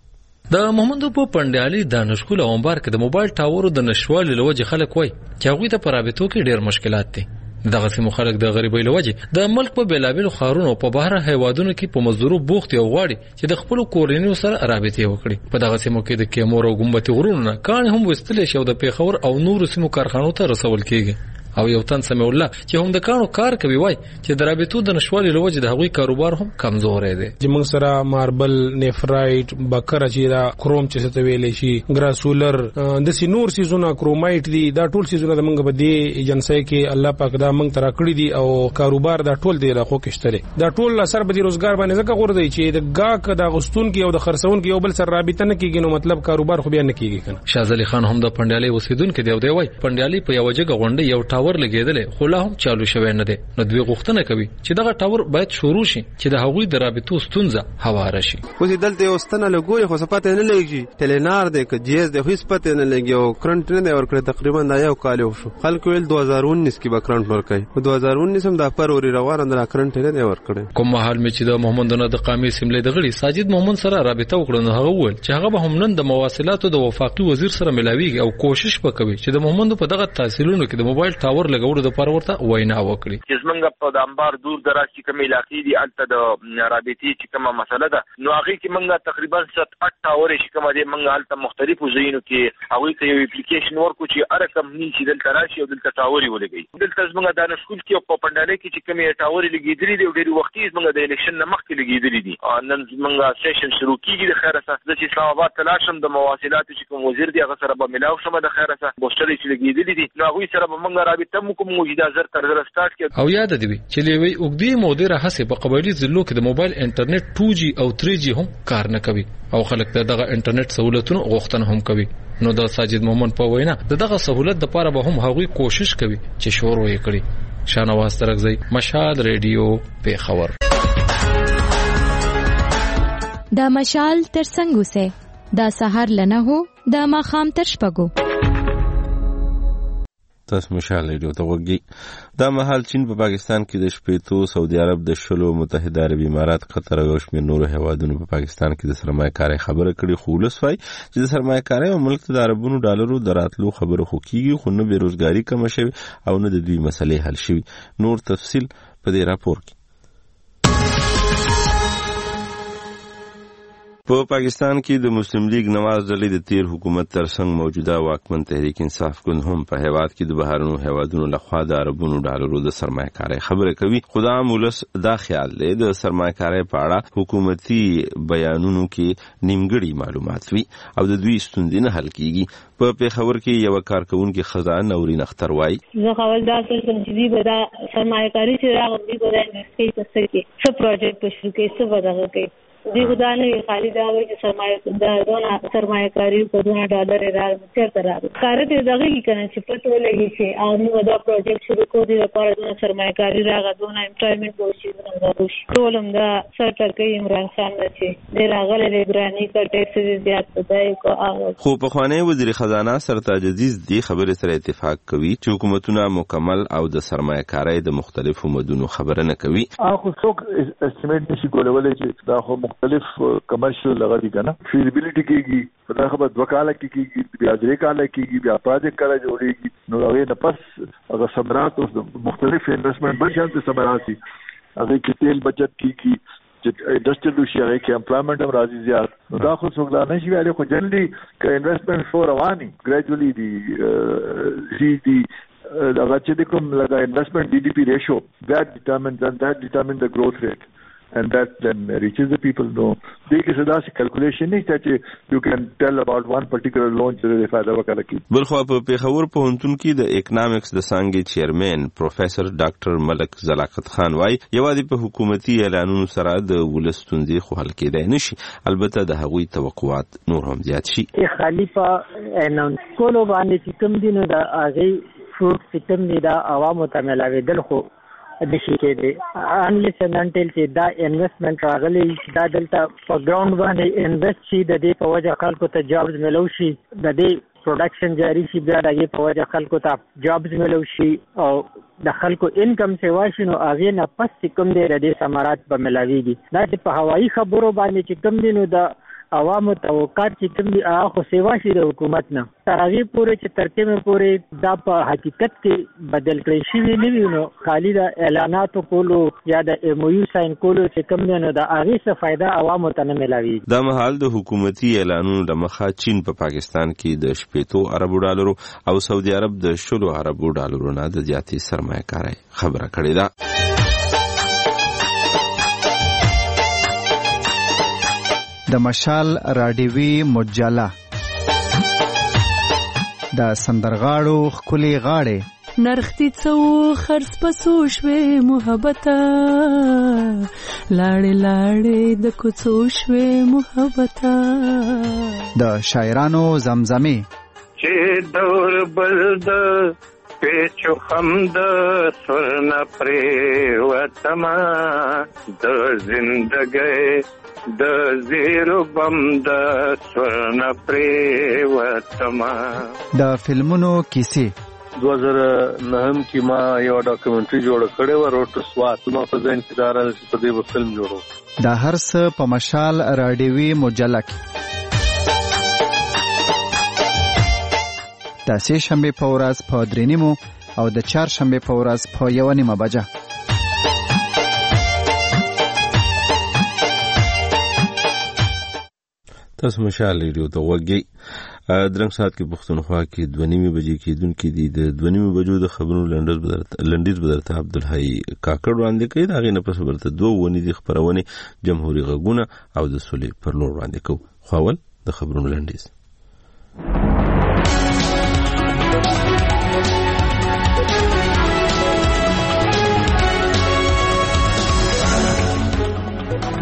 د محمدو په پندیالي دانشګل او انبار کې د موبایل ټاورو د نشوالي لوجه خلک وای چې هغوی ته په رابطو کې ډېر مشکلات دي. دغه سیمو خلک د غریبۍ لوجه د ملک په بیلابیلو ښارونو په بهر هیوادونو کې په مزدورو بوخت او غواړي چې د خپل کورنیو سره رابطه وکړي. په دغه سیمو کې د کیمور او ګمبتي غرونو کانې هم وستل شي او د پیښور او نورو سیمو کارخانو ته رسول کیږي. او یو تن سمې الله چې هم د کانو کار کوي وای چې د رابطو د نشوالي لوجه د هغوی کاروبار هم کمزور دی. چې موږ سره ماربل نیفرایټ بکر چې دا کروم چې څه ویلې شي ګراسولر د سینور سیزونه کرومایټ دي دا ټول سیزونه د موږ په دې ایجنسی کې الله پاک دا موږ ترا کړی دي او کاروبار دا ټول دی راخو کېشته دا ټول اثر به د روزګار باندې ځکه غوړ دی چې د گاک د غستون کې او د خرڅون کې یو بل سره رابطه نه کیږي نو مطلب کاروبار خو بیا نه کیږي کنه. شازلی خان هم د پندیالي اوسیدونکو دی او دی وای پندیالي په یو ځای غونډه یو ټاور لګیدل خو لا هم چالو شوی نه دی. نو دوی غوښتنه کوي چې دغه ټاور باید شروع شي چې د هغوی د رابطو ستونزه هواره شي. خو دلته یو ستنه لګوي خو پته نه لګي ټلینار دی که جیز دی هیڅ پته نه لګي او کرنٹ نه دی ورکړی تقریبا دا یو کال شو. خلک ویل 2019 کې به کرنٹ ورکړي خو 2019 هم د فروری روان د کرنٹ نه دی ورکړی. کوم مهال می چې د محمدونه د قامي سیملې د غړي ساجد محمد سره رابطه وکړه نو هغه ول چې هغه به هم نن د مواصلاتو د وفاقي وزیر سره ملاويږي او کوشش وکوي چې د محمد په دغه تحصیلونو کې د موبایل ټاور لګولو د پرورته وینا وکړي. چې زمونږ په د انبار دور دراز چې کومې علاقې دي الته د رابطې چې کومه مسله ده نو هغه کې موږ تقریبا 7-8 ټاورې چې کومه دي موږ الته مختلفو ځایونو کې هغه ته یو اپلیکیشن ورکو چې هر کمپنی چې دلته راشي او دلته ټاورې ولګي. دلته زمونږ د نشکول کې په پنداله کې چې کومې ټاورې لګېدلې دي او ډېر وختي زمونږ د الیکشن نه مخکې لګېدلې دي. نن زمونږ سیشن شروع کیږي د خیر اساس د اسلام آباد تلاشم د مواصلات چې کوم وزیر دی هغه سره به ملاو شمه د خیر اساس بوسترې چې لګېدلې دي نو هغه سره به موږ رابطه مو کوم موجوده زر تر زر سٹارټ کې او یاد دی چې لوي وګدي مودره هڅه په قبایلی ضلعو کې د موبایل انټرنیټ 2G او 3G هم کار نه کوي او خلک دغه انټرنیټ سہولتونو غوښتنه هم کوي. نو د ساجد مومن په وینا دغه سہولت د لپاره به هم هغوی کوشش کوي چې شور وې کړي. شانواز ترغزی، مشال ریډیو، پیښور. دا مشال تر څنګه سه دا سحر لنه هو دا ماخام تر شپګو. تاسو مشال ریډیو ته وګورئ. دا مهال چین په پاکستان کې د شپېتو، سعودي عرب د 10 متحده عربي امارات، قطر او شمېر نورو هیوادونو په پاکستان کې د سرمایه‌کارۍ خبره کړې، خو ولسوي چې د سرمایه‌کارۍ او ملک ته د عربونو ډالرو د راتلو خبره خو کیږي، خو نه بیروزګاری کم شوي او نه د دوی مسلې حل شوي. نور تفصیل په دې راپور کې. په پاکستان کې د مسلم لیگ نواز ډلې د تیر حکومت ترڅنګ موجوده واکمن تحریک انصاف ګوند هم په هیواد کې د بهرنیو هیوادونو لخوا د عربونو ډالرو د سرمایه‌کارۍ خبره کوي. خو دا مولس دا خیال دی د سرمایه‌کارۍ په اړه حکومتي بیانونو کې نیمګړي معلومات وي او د دوی ستونزې نه حل کیږي. په پیښور کې یو کارکونکو خزانه نورین اختر وایي زه خبردار شوم چې دوی به دا سرمایه‌کاري چې راغلي به د انویسټي څه کې څه پروجیکټ په شروع کې څه بدغه کوي. دی خدانه خالي دا وایي چې سرمایه‌کاري په $2 چیرته راغلی. کار دې دغه کې کنه چې پټ ولګي چې او دا پروجیکټ شروع کوو د لپاره د سرمایه‌کاري راغدونه امپلایمنت وشي ټولم دا سرټر کوي عمران خان چې د راغله د ګرانی کا ټیکس زیات پدای کو هغه. خو په خوانی وزیر خزانه سرتاج عزیز دی خبره سره اتفاق کوي چې حکومتونه مکمل او د سرمایه‌کارۍ د مختلفو مدونو خبره نه کوي. خو څوک استیمیټ نشي کولای چې دا خو مختلف کمرشل لغوي کنه فیزیبিলিټی کېږي په هغه په 2 کال کې بیا 3 کال کې بیا پروجیکټ کړه جوړیږي. نو هغه نه پس هغه صبرات او مختلف انویسټمنټ بل شان ته صبراتي هغه کې تیل بچت کیږي چې انډستریل شي هغه کې امپلایمنٹ هم راځي زیات. نو دا خو څنګه نه شي ویلې خو جنرالي ک انویسټمنټ فور رواني ګریجوالي دی هغه چې کوم لګا انویسټمنٹ DDP ratio that determines the growth rate and that then reaches the people. No they can say that calculation is that you can tell about one particular loan چې فائدہ وکړي کی. بلخو په پیښور پوهنتون کې د اکونومکس د څانګې چیرمن پروفیسور ډاکټر ملک زلاقت خان وايي یوازې په حکومتي اعلانونو سره د ولستونځي خو حل کېدای نشي، البته د هغوی توقعات نور هم زیات شي. خلیفہ اناونس کولو باندې چې کوم دینو د هغه فروټ سیستم دی دا عوامو ته ملاویدل خو د شي کې دی انلیس انټل چې دا انویسټمنٹ راغلی دا دلته په ګراوند باندې انویسټ شي د دې په وجه خلکو ته جابز ملو شي، د دې پروډکشن جاری شي، بیا دغه په وجه خلکو ته جابز ملو شي او د خلکو انکم سیوا شي. نو هغه نه پس کوم دی د دې ثمرات به ملاويږي. دا چې په هوایي خبرو باندې چې کوم دی نو د عوامو توقعات چې کوم دي هغه سیوا شي د حکومت نه تر هغه پورې چې ترکیب پورې دا په حقیقت کې بدل کړی شي نه وي. نو خالي د اعلاناتو کولو یا د MOU ساين کولو چې کوم نه د هغه څه فائدہ عوامو ته نه ملاوي. دا مهال د حکومتي اعلانونو د مخه چین په پاکستان کې د 70 اربو ډالرو او سعودي عرب د 10 اربو ډالرو نه د زیاتې سرمایه‌کارۍ خبره کړې ده. د مشال راډیوي مجله د سندرغاړو خولي غاړې نرختی څو خرڅ پسو شوي محبته لاړې لاړې د کوڅو شوي محبته د شاعرانو زمزمه چې دور بلد پیچو خمد سرنا پری وتما د زندګۍ د زیرو بم د سرنا پری وتما. د فلمونو کیسې 2009 کې ما یو ډاکومنټري جوړ کړی و روټ سوات ما په ځین کې دارل چې په دې فلم جوړو. د هر څه په مشال راډیوي مجله کې د سه شنبه په ورځ په 3:30 او د چهارشنبه په ورځ په 1:30 بجه. تاسو مشال ریډیو ته وګورئ. درنګ سات کې پښتونخوا کې 2:30 بجې کېدونکې دي. د 2:30 بجو د خبرونو لنډیز بدرته عبدالحی کاکړ وړاندې کوي. دا غي نه پس برته 2 ونې خبرونه جمهوریت غږونه او د سولې پر لور وړاندې کوي. خاول د خبرونو لنډیز.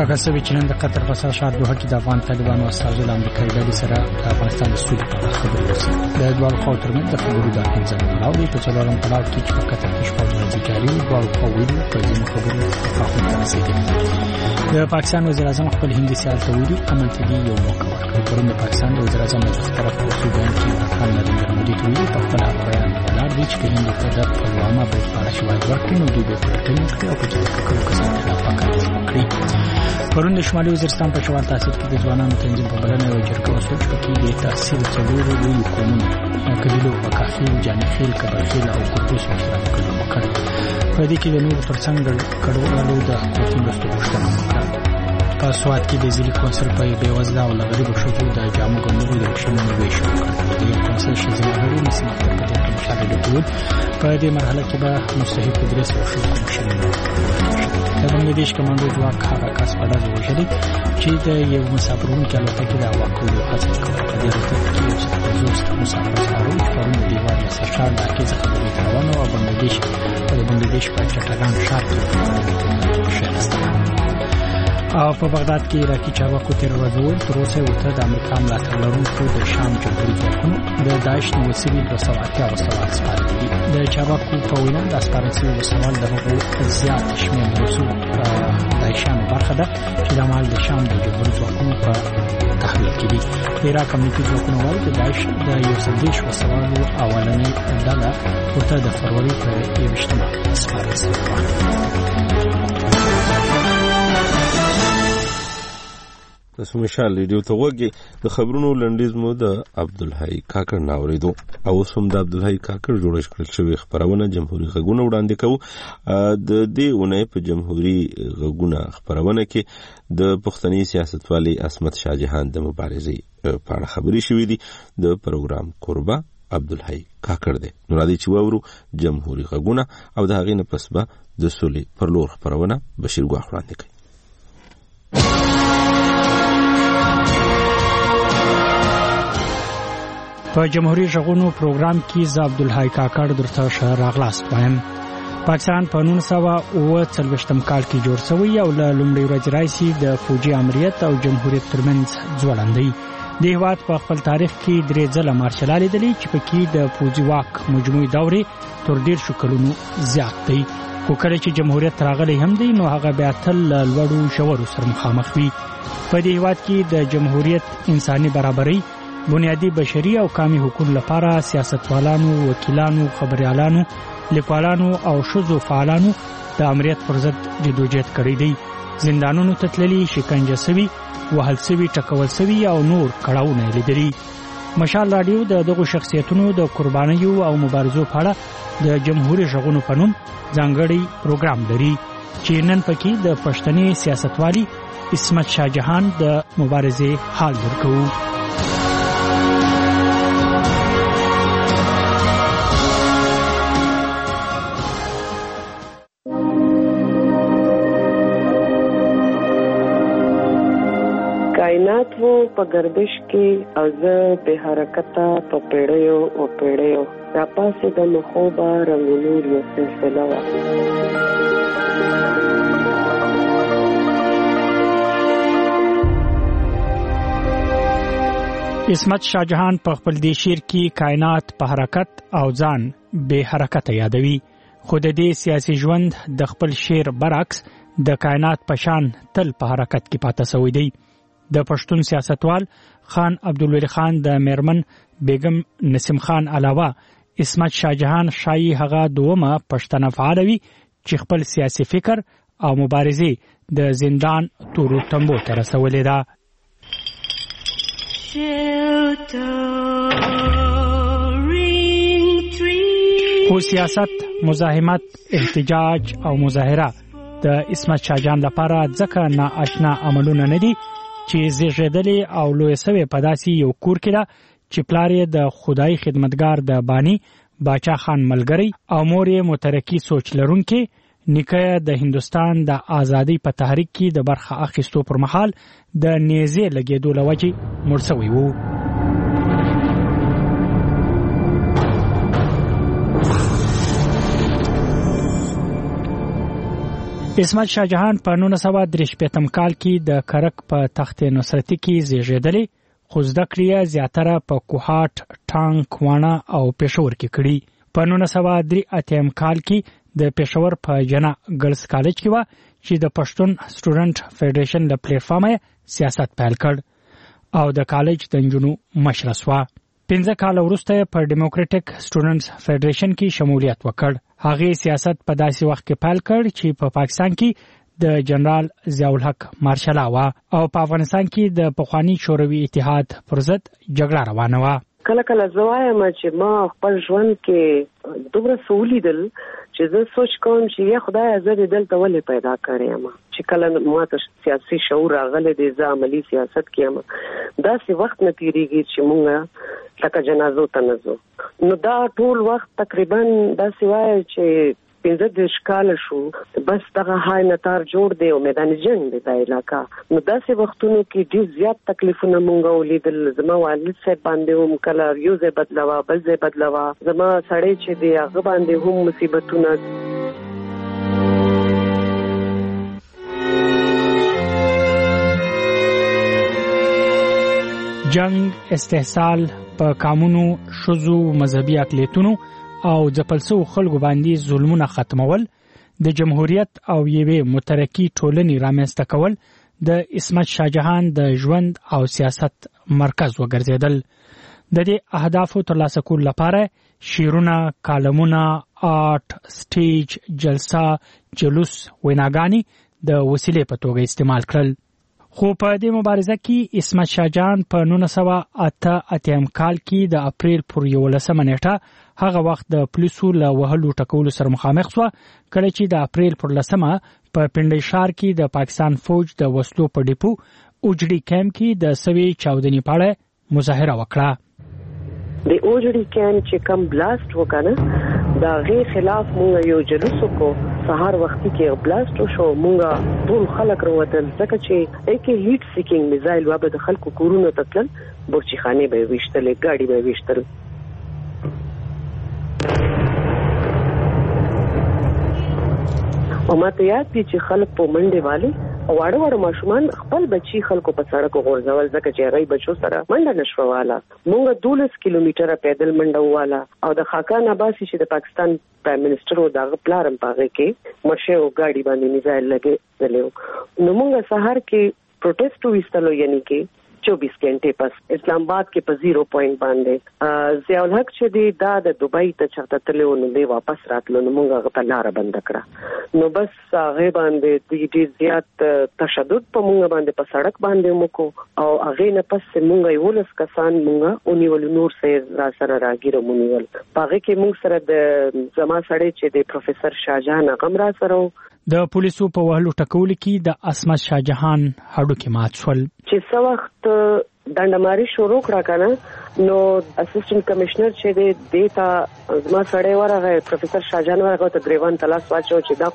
هغه څه چې نن د قطر په سر شهر دوحه کې د افغان طالبانو استازو له امریکایي ډلې سره د افغانستان د سولې په اړه خبرې وکړې. د دوه خواو ترمنځ د خبرو د پنځم پړاو دی. په څلورم پړاو کې چې په قطر کې شپږ ورځې جاري وي، دواړو خواو ویلي په ځینو خبرو تفاهم ته رسېدلي. د پاکستان وزیر اعظم خپل هندي سیال ته ویلي امن ته دې یو موقع ورکړي. پرون د پاکستان د وزیر اعظم مجلس طرف په رسمي بیان کې پاکستان نریندرا مودي ته ویلي په خپل بیان ولاړ دی چې هند ته د پلوامه برید په اړه شواهد ورکړي نو دوی به پلټنې وکړي او په جدي کسانو خلاف کارواکي وکړي. پرون د شمالي وزیرستان په شوال تحصیل کې د ځوانانو تنظیم په بلنه یو جرګه وشوه چې پکې د تحصیل څلورو لویو قومونو قبیلو بکاخیل، جانخیل، کبرخیل او کوټوس مشرانو ګډون وکړ. په دې کې د نورو ترڅنګ کډوالو د حکومتي مرستو غوښتنه وکړه. په سوات کې د ضلعي کونسل په بېوزله او له غریبو ښځو د جامو ګنډلو د ماشینونو ویش وکړ. د یو کونسل ښځینه غړي نسیم اختر په دې کې مشاهده وکړ. په دې مرحله کې به مستحقو 300 ښځو ماشینونه د بنگلاديش کمانډو ځواک هغه کس په ډزو وژلي چې د یو مسافرونکي الوتکې د واقعولو هڅه کوله. په دې الوتکه کې یو څه 50 مسافر سپاره وو چې پرون د دیوار له سرشار ډاکې څخه د روان او د بنگلاديش په چټګان ښار کې شهرسته. او په بغداد کې عراقي چارواکو تیر ورځ وویل تر اوسه ورته د امریکا ملاتړ لرونکو د شام جمهوري ځواکونو د داعش نیول سوي 280 وسوال سپارلي دي. د چارواکو په وینا د سپارل سوي وسوال د هغو زیات شمېر موضوع داعشانو برخه ده چې د مال د شام د جمهوري ځواکونو په تحویل کې دي. د عراق امنیتي ځواکونو وایي د داعش د 130 وسوالو اولنۍ ډله ورته د فروری په 21 سپارل سوې وه. تاسو مشال ریډیو ته وګورئ. د خبرونو لنډیز مو د عبدالحی کاکړ ناوریدو او سم د عبدالحی کاکړ جوړ کړل شوی خبرونه جمهوریت غږونه وړاندې کوي. د دې اونۍ په جمهوریت غږونه خبرونه کې د پښتني سیاستوالي عصمت شاه جهان د مبارزې په اړه خبري شوې دي. د پروګرام قربا عبدالحی کاکړ دی. نو راځي چې وورو جمهوریت غږونه او د هغې نه پس به د سولې پر لور خبرونه بشیر ګواخ وړاندې کوي. په جمهوریت غږونو پروګرام کې ز عبدالحی کاکړ درته راغلاست وایم. پاکستان په 1947 کال کې جوړ شوی او له لومړي ورځې راځي د فوجي امریت او جمهوریت ترمنځ ځوړندۍ. د هیواد په خپل تاریخ کې درې ځله مارشال لیدلې چې پکې د فوجي واک مجموعي دورې تر 1.5 کلونو زیات دی. خو کله چې جمهوریت راغلی هم دی نو هغه بیا تل لوړو ژورو سره مخامخ وي. په دې هیواد کې د جمهوریت انساني برابرۍ، بنیادی بشري او قومي حقوق لپاره سیاستوالانو، وکیلانو، خبريالانو، لیکوالانو او شذو فعالانو د امریت پر ضد جدوجہد کړی دی. زندانونو ته تللي، شکنجه شوي، وهل شوي، ټکول شوي او نور کړاوونه لیدلي. مشال رادیو د دغو شخصیتونو د قربانیو او مبارزو په اړه د جمهوریت غږونو په نوم ځانګړی پروګرام لري چې نن پکې د پښتني سیاستوالي عصمت شاه جهان د مبارزې حال درکوو. کائنات وو په گردش کې او زه به حرکته په پیړیو او پیړیو را پاسې د مخوبه رنگونو یو سلسله وه. عصمت شاه جهان په خپل دې شعر کې کائنات په حرکت او ځان به حرکت یادوي. خو د دې سیاسي ژوند د خپل شعر برعکس د کائنات په شان تل په حرکت کې پاتې شوی دی. د پښتون سیاستوال خان عبدالولی خان د میرمن بیگم نسیم خان علاوه عصمت شاه جهان شایي هغه دومره پښتنه فعال وي چې خپل سیاسي فکر او مبارزې د زندان تورو تمبو ته رسولې ده. خو سیاست، مزاحمت، احتجاج او مظاهره د عصمت شاه جهان لپاره ځکه ناآشنا عملونه نه دي چې زیږیدلې او لوی سوی په داسې یو کور کې ده چې پلار یې د خدای خدمتګار د بانی باچا خان ملګری او مور یې مترقی سوچ لرونکي، نیکه د هندستان د ازادۍ په تحریک کې د برخه اخیستو پر مهال د نیزه لګیدو لوجې مړ شوی وو. اسمت شاه جهان په 1983 کال کې د کرک په تخت نصرتي کې زیږیدلی، خو زده کړې زیاتره په کوهاټ، ټانک، وانه او پېښور کې کړي. په 1983 کال کې د پېښور په جنا ګرلز کالج کې و چې د پښتون سټوډنټ فدریشن له پلیټ فارمه سیاست پیل کړ او د کالج د نجونو مشره شوه. 15 کال وروسته په ډیموکراټک سټوډنټس فدریشن کې شمولیت وکړ. هغه سیاست په داسې وخت کې پیل کړ چې په پاکستان کې د جنرال ضیاء الحق مارشال وا او په افغانستان کې د پخوانی شوروي اتحاد پر ضد جګړه روانه و. کله کله زوایم چې ما خپل ژوند کې دومره سولیدل چې زه سوچ کوم چې یا خدای زه دلته ولې پیدا کړم چې کله ما ته سیاسي شعور راغلی دی، زه عملی سیاست کوم. داسې وخت نه تیریږي چې مونږ لکه جنازو ته نه ځو. نو دا ټول وخت تقریبا داسې وایي چې 15 کال شو، بس دغه های نتار جوړ دی او میدان جنگ دی دا علاقہ. نو داسې وختونو کې ډیر زیات تکلیفونه مونږ ولیدل. زما والد صاحب باندې هم کله یو ځای بدلوا بل ځای بدلوا، زما سړی چې دی هغه باندې هم مصیبتونه. جنگ، استحصال په قانونو، شذو، مذهبي اقلیتونو او ځپلسو خلکو باندې ظلمونه ختمول، د جمهوریت او یوې مترقی ټولنې رامنځته کول د اسمت شاه جهان د ژوند او سیاست مرکز وګرځیدل. د دې اهدافو ترلاسه کولو لپاره شعرونه، کالمونه، آرت، سټیج، جلسه، جلوس، ویناګانې د وسیلې په توګه استعمال کړل. خو په دې مبارزه کې اسمت شاه جهان په 1988 کال کې د اپریل پر 11 نیټه هغه وخت د پولیسو له وهلو ټکولو سره مخامخ شو، کله چې د اپریل پر 10 په پنډي ښار کې د پاکستان فوج د وسلو په ډیپو اوجړي کیمپ کې د سوي چاودنې په اړه مظاهره وکړه. د اوجړي کیمپ چې کم بلاست وکړه دا غي خلاف مونږ یو جلوس وکړو. سهار وختي کې بلاست وشو، مونږ ټول خلک وروتل ځکه چې اکه هیټ سیکینګ میزایل وابه د خلکو کورونو تتل، برچی خانه به وشتل، ګاډي به وشتل. او ماته یاد دي چې خلک په منډه والي او واړه ماشومان خپل بچي خلکو په سړک غورځول ځکه چې هغه بچو سره منډه نشواله. مونږ 12 کیلومتره پیدل منډه واله او د خاکان عباسي چې د پاکستان پرایم منسٹر او دغه پلارم پاغه کې مرشه او ګاډي باندې میزایل لګي دلو. نو مونږ سهار کې پروټیسټ وستلو، یعنی کې 24 غنټې پس اسلام آباد کې په 0 پوینټ باندې ضیاء الحق چې دی دا د دوبۍ ته چرته تلو، نو دی واپس راتلو. نو موږ هغه ته لار بند کړه. نو بس هغه باندې د ډیر زیات تشدد په موږ باندې په سړک باندې موکو او هغه نه پس موږ یو لس کسان موږ اونیول، نور سره را سره راګیره مونیول. هغه کې موږ سره د زما سړی چې د پروفیسور شاهجهان غم را سره د پولیسو په وهلو ټکول کې د اسمت شاه جهان هډوکي مات شول. چې څو وخت دندماري شروع کړه کنه، نو اسسټنټ کمشنر چې دی دیتا زما سړی ورغه پروفیسور شاهجهان ورغه ته گریوان تلاش واچو چې دا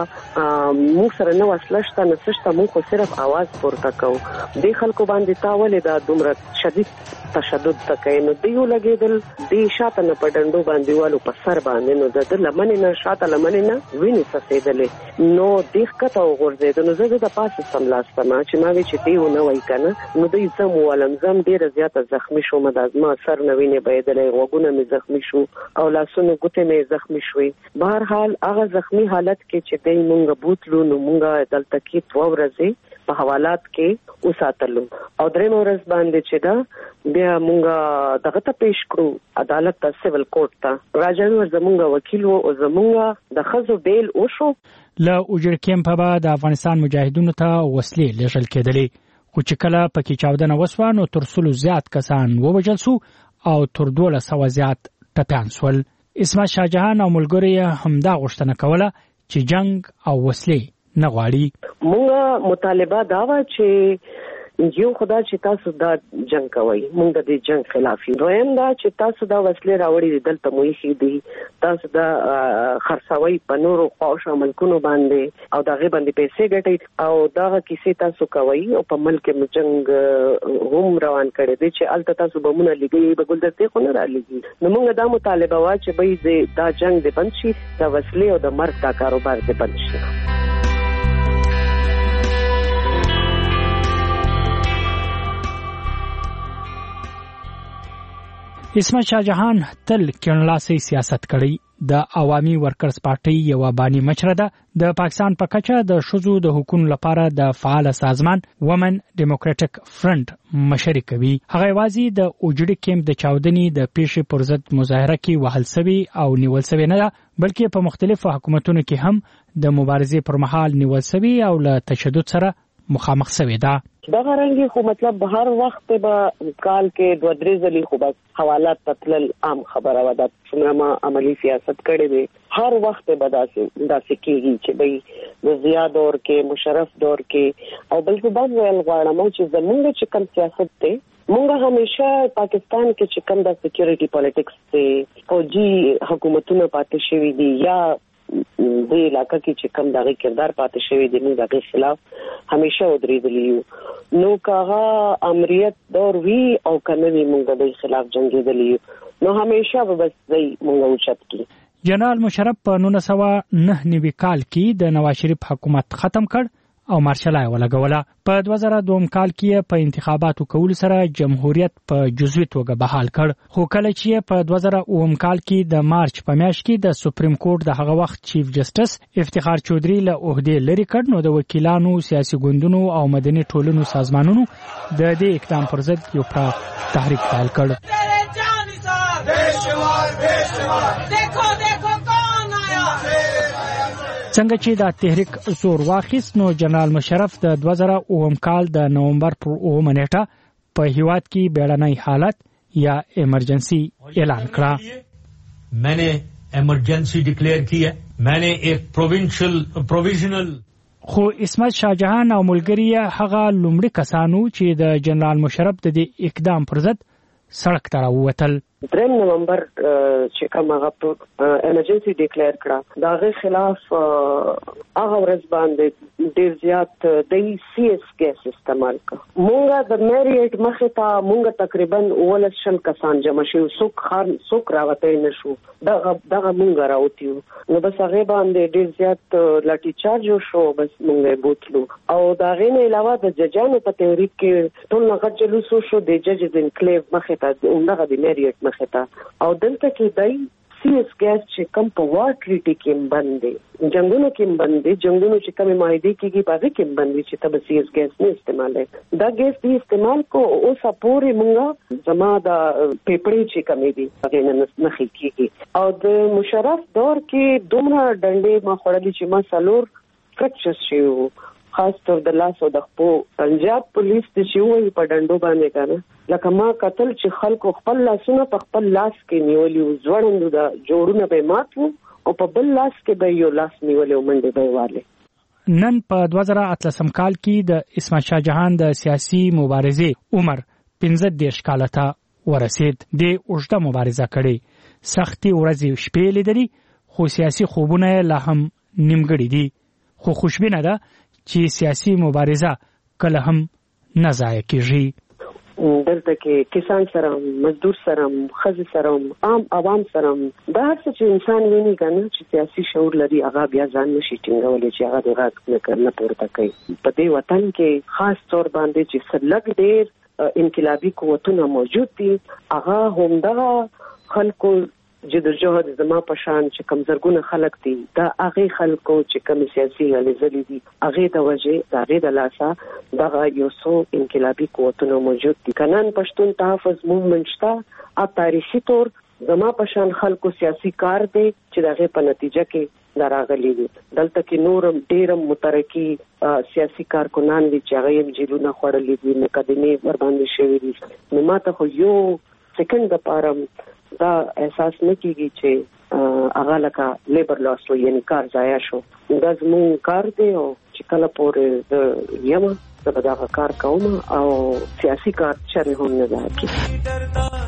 کومه سره نو وسلشته نسشته، مونږ خو صرف आवाज پورته کوو. د خلکو باندې تاولې دا دومره شدید تشدد تکای نو دیو لګیدل، دی شاته نه پډندو باندې والو په سر باندې، نو د لمنې نه شاته لمنې نه ویني سفیدلې، نو دیخ کته وګرځید. نو زه د پاسه سملاستم چې ما وی چې دیو نه وای کنه، نو دوی سم ولمزم ډیره زیاته زخمی شوم. د ازما سر نه ویني بيدلې، وګونه می زخمی شو او لاسونو ګوتې می زخمی شوې. بهر حال هغه زخمی حالت کې چې دای مونږ بوتلو، نو مونږه دلته کې 2 ورځې په حوالات کې وساتلو او درې ورځې باندې چې دا بیا مونږه دغه ته پیش کړو عدالت ته، سیول کورټ ته. راجنور زمونږ وکیل او زمونږ د خزو بیل وشو. له اوجړ کیمپ په د افغانستان مجاهدونو ته وسلې لېږل کېدلې، خو چې کله پکې چاودنه وسوه نو تر 100 زیات کسان ووژل شو او تر 1200 زیات ټپیان شول. اسمت شاه جهان او ملګری همدا غوښتنه کوله چې جنگ او وسلې نه غواړي. موږ مطالبه دا و چې یو خدا چې تاسو دا جنگ کوي، موږ د دې جنگ خلاف یو. دویم دا چې تاسو دا وسلې راوړي دلته موږ خې دي، تاسو دا خرڅوي په نورو خواوشا ملکونو باندې او دا غي باندې پیسې ګټي او دا کیسې تاسو کوي او په ملک کې جنگ هم روان کړي دي چې الته تاسو بمونه لګي به ګل درته خو نه را لګي. نو موږ دا مطالبه وا چې به دا جنگ دې بند شي، دا وسلې او د مرګ دا کاروبار دې بند شي. اسمت شاه جهان تل کڼلاسي سیاست کړی. د عوامي ورکرز پارټي یو بانی مشره ده. د پاکستان په کچه د شذو د حقوقو لپاره د فعال سازمان وومن ډیموکراټک فرنٹ مشري کوي. هغه وازي د اوجړي کیمپ د چاودنی د پیښې پر ضد مظاهره کې وهل سوي او نیول سوي نه ده، بلکې په مختلفو حکومتونو کې هم د مبارزې پر مهال نیول سوي او له تشدد سره مخامخ سوي ده. دا غرانګي خو مطلب هر وخت به کال کې 2-3 ځلې خو بس حوالات پتل عام خبره و ده څنګه عملی سیاست کړي دي. هر وخت به داسې کېږي چې به د ضیا دور کې مشرف دور کې او بلکې بعض ویل غواړم چې زموږ چې کوم سیاست دی مونږ همیشه پاکستان کې چې کوم د سکیورټي پالیټکس دی فوجي حکومتونه پاتې شوي دي یا د علاقې کې چې کوم دغه کردار پاتې شوی دی موږ دغه خلاف همیشه ودرېدلی یو. نو کاغه امریت دور وی او کنه موږ د خلاف جنگیدلی یو. نو همیشه به بس دی موږ اوچت کی. جنرال مشرف په 1999 کال کې د نواز شریف حکومت ختم کړ او مارشلای ولګوله. په 2002 کال کې په انتخاباتو کول سره جمهوریت په جزوي توګه بحال کړ. خو کله چې په 2009 کال کې د مارچ په میاشت کې د سپریم کورټ د هغه وخت چیف جسټس افتخار چودري له عہدې لري کړ، نو د وکیلانو، سیاسي ګوندونو او مدني ټولنو سازمانونو د دې اقدام پر ضد یو تحریک پیل کړ. څنګه چې دا تحریک زور واخیست نو جنرال مشرف د 2009 کال د نومبر پر 9 نیټه په هیواد کې بیړنی حالت یا ایمرجنسی اعلان کړه. میں نے ایمرجنسی ڈکلیئر کی ہے. میں نے ایک پروویژنل خو اسمت شاه جهان او ملګری هغه لومړي کسانو چې د جنرال مشرف د دې اقدام پر ضد سړک ته راووتل. 3 نومبر چې کوم هغه ایمرجنسي ډیکلیئر کړه دا غي خلاف هغه ورځ باندې ډیر زیات د سی اس ګیس استعمال کړ. مونږه د میریټ مخه ته مونږ تقریبا 12 کسان جمع شو. څوک راوته نشو دغه مونږ راوتیو. نو بس هغه باندې ډیر زیات لاټي چارج شو. بس مونږه بوتلو او دا غي نه علاوه د ججانو په تحریک کې ټول نغد جلوس شو. د ججز انکلیو مخه ته دغه د میریټ او دلته کې دای سی اس ګیس چې کم په وار ټریټي کې باندې جنگونو کې باندې جنگونو چې کوم معاهده کېږي په هغه کې باندې چې تب سی اس ګیس نه استعمالي دا ګیس دی استعمال کو او سپوري مونږه زما دا پیپړې چې کمې دي هغه نه خېږي. او د مشرف دور کې دومره ډنډې ما خورلې چې ما سالور فرکچرز شو خاص طور د لاس او د خپو. پنجاب پولیس د شوی په ډنډو باندې کنه لکه ما قتل چې خلکو خپل لاسونه په خپل لاس کې نیولي و ځوړندو د جوړونه به مات وو او په بل لاس کې به یو لاس نیولې و منډه به واله. نن په 2013 کال کې د اسمت شاه جهان د سیاسي مبارزې عمر 15 کال ته ورسید. د اوږده مبارزه کړې، سختي ورځې شپې لیدلې، خو سیاسي خوبونه لا هم نیمګړي دي. خو خوشبینه ده چې سیاسي مبارزه کله هم نه ضایع کیږي. دلته کې کسان سره، مزدور سره، خزي سره، عام عوام سره دا هر څه چې انسان ویني کنه چې سیاسي شعور لري هغه بیا ځان نشي ټینګولای چې هغه د غاټ نه پورته کوي. په دې وطن کې خاص طور باندې چې سلګ ډېر انقلابي قوتونه موجود دي هغه همدغه خلکو جدوجہد زما پشان چې کم زرګونه خلک دي دا هغه خلکو چې کم سیاسي غلزلي دي هغه د وجه دا غي د لاسه دغه یو څو انقلابي قوتونه موجود دي. کنن پښتون تحفظ موومنټ شته ا تاریخي طور زما پشان خلکو سیاسي کار دی چې دغه په نتیجه کې دراغلي دي. دلته کې نورم ډیرم مترقي سیاسي کارکنان دي چې هغه یې جیلونه خورلې دي، مقدمه ور باندې شوی دي. نو ماته خو یو سکند لپاره دا احساس نه کیږي چې هغه لکه لیبر لاس و یعنی کار ضایع شو. دا زموږ کار دی او چې کله پورې د یم زه به دغه کار کوم او سیاسي کار چرې هم نه ضایع کیږي.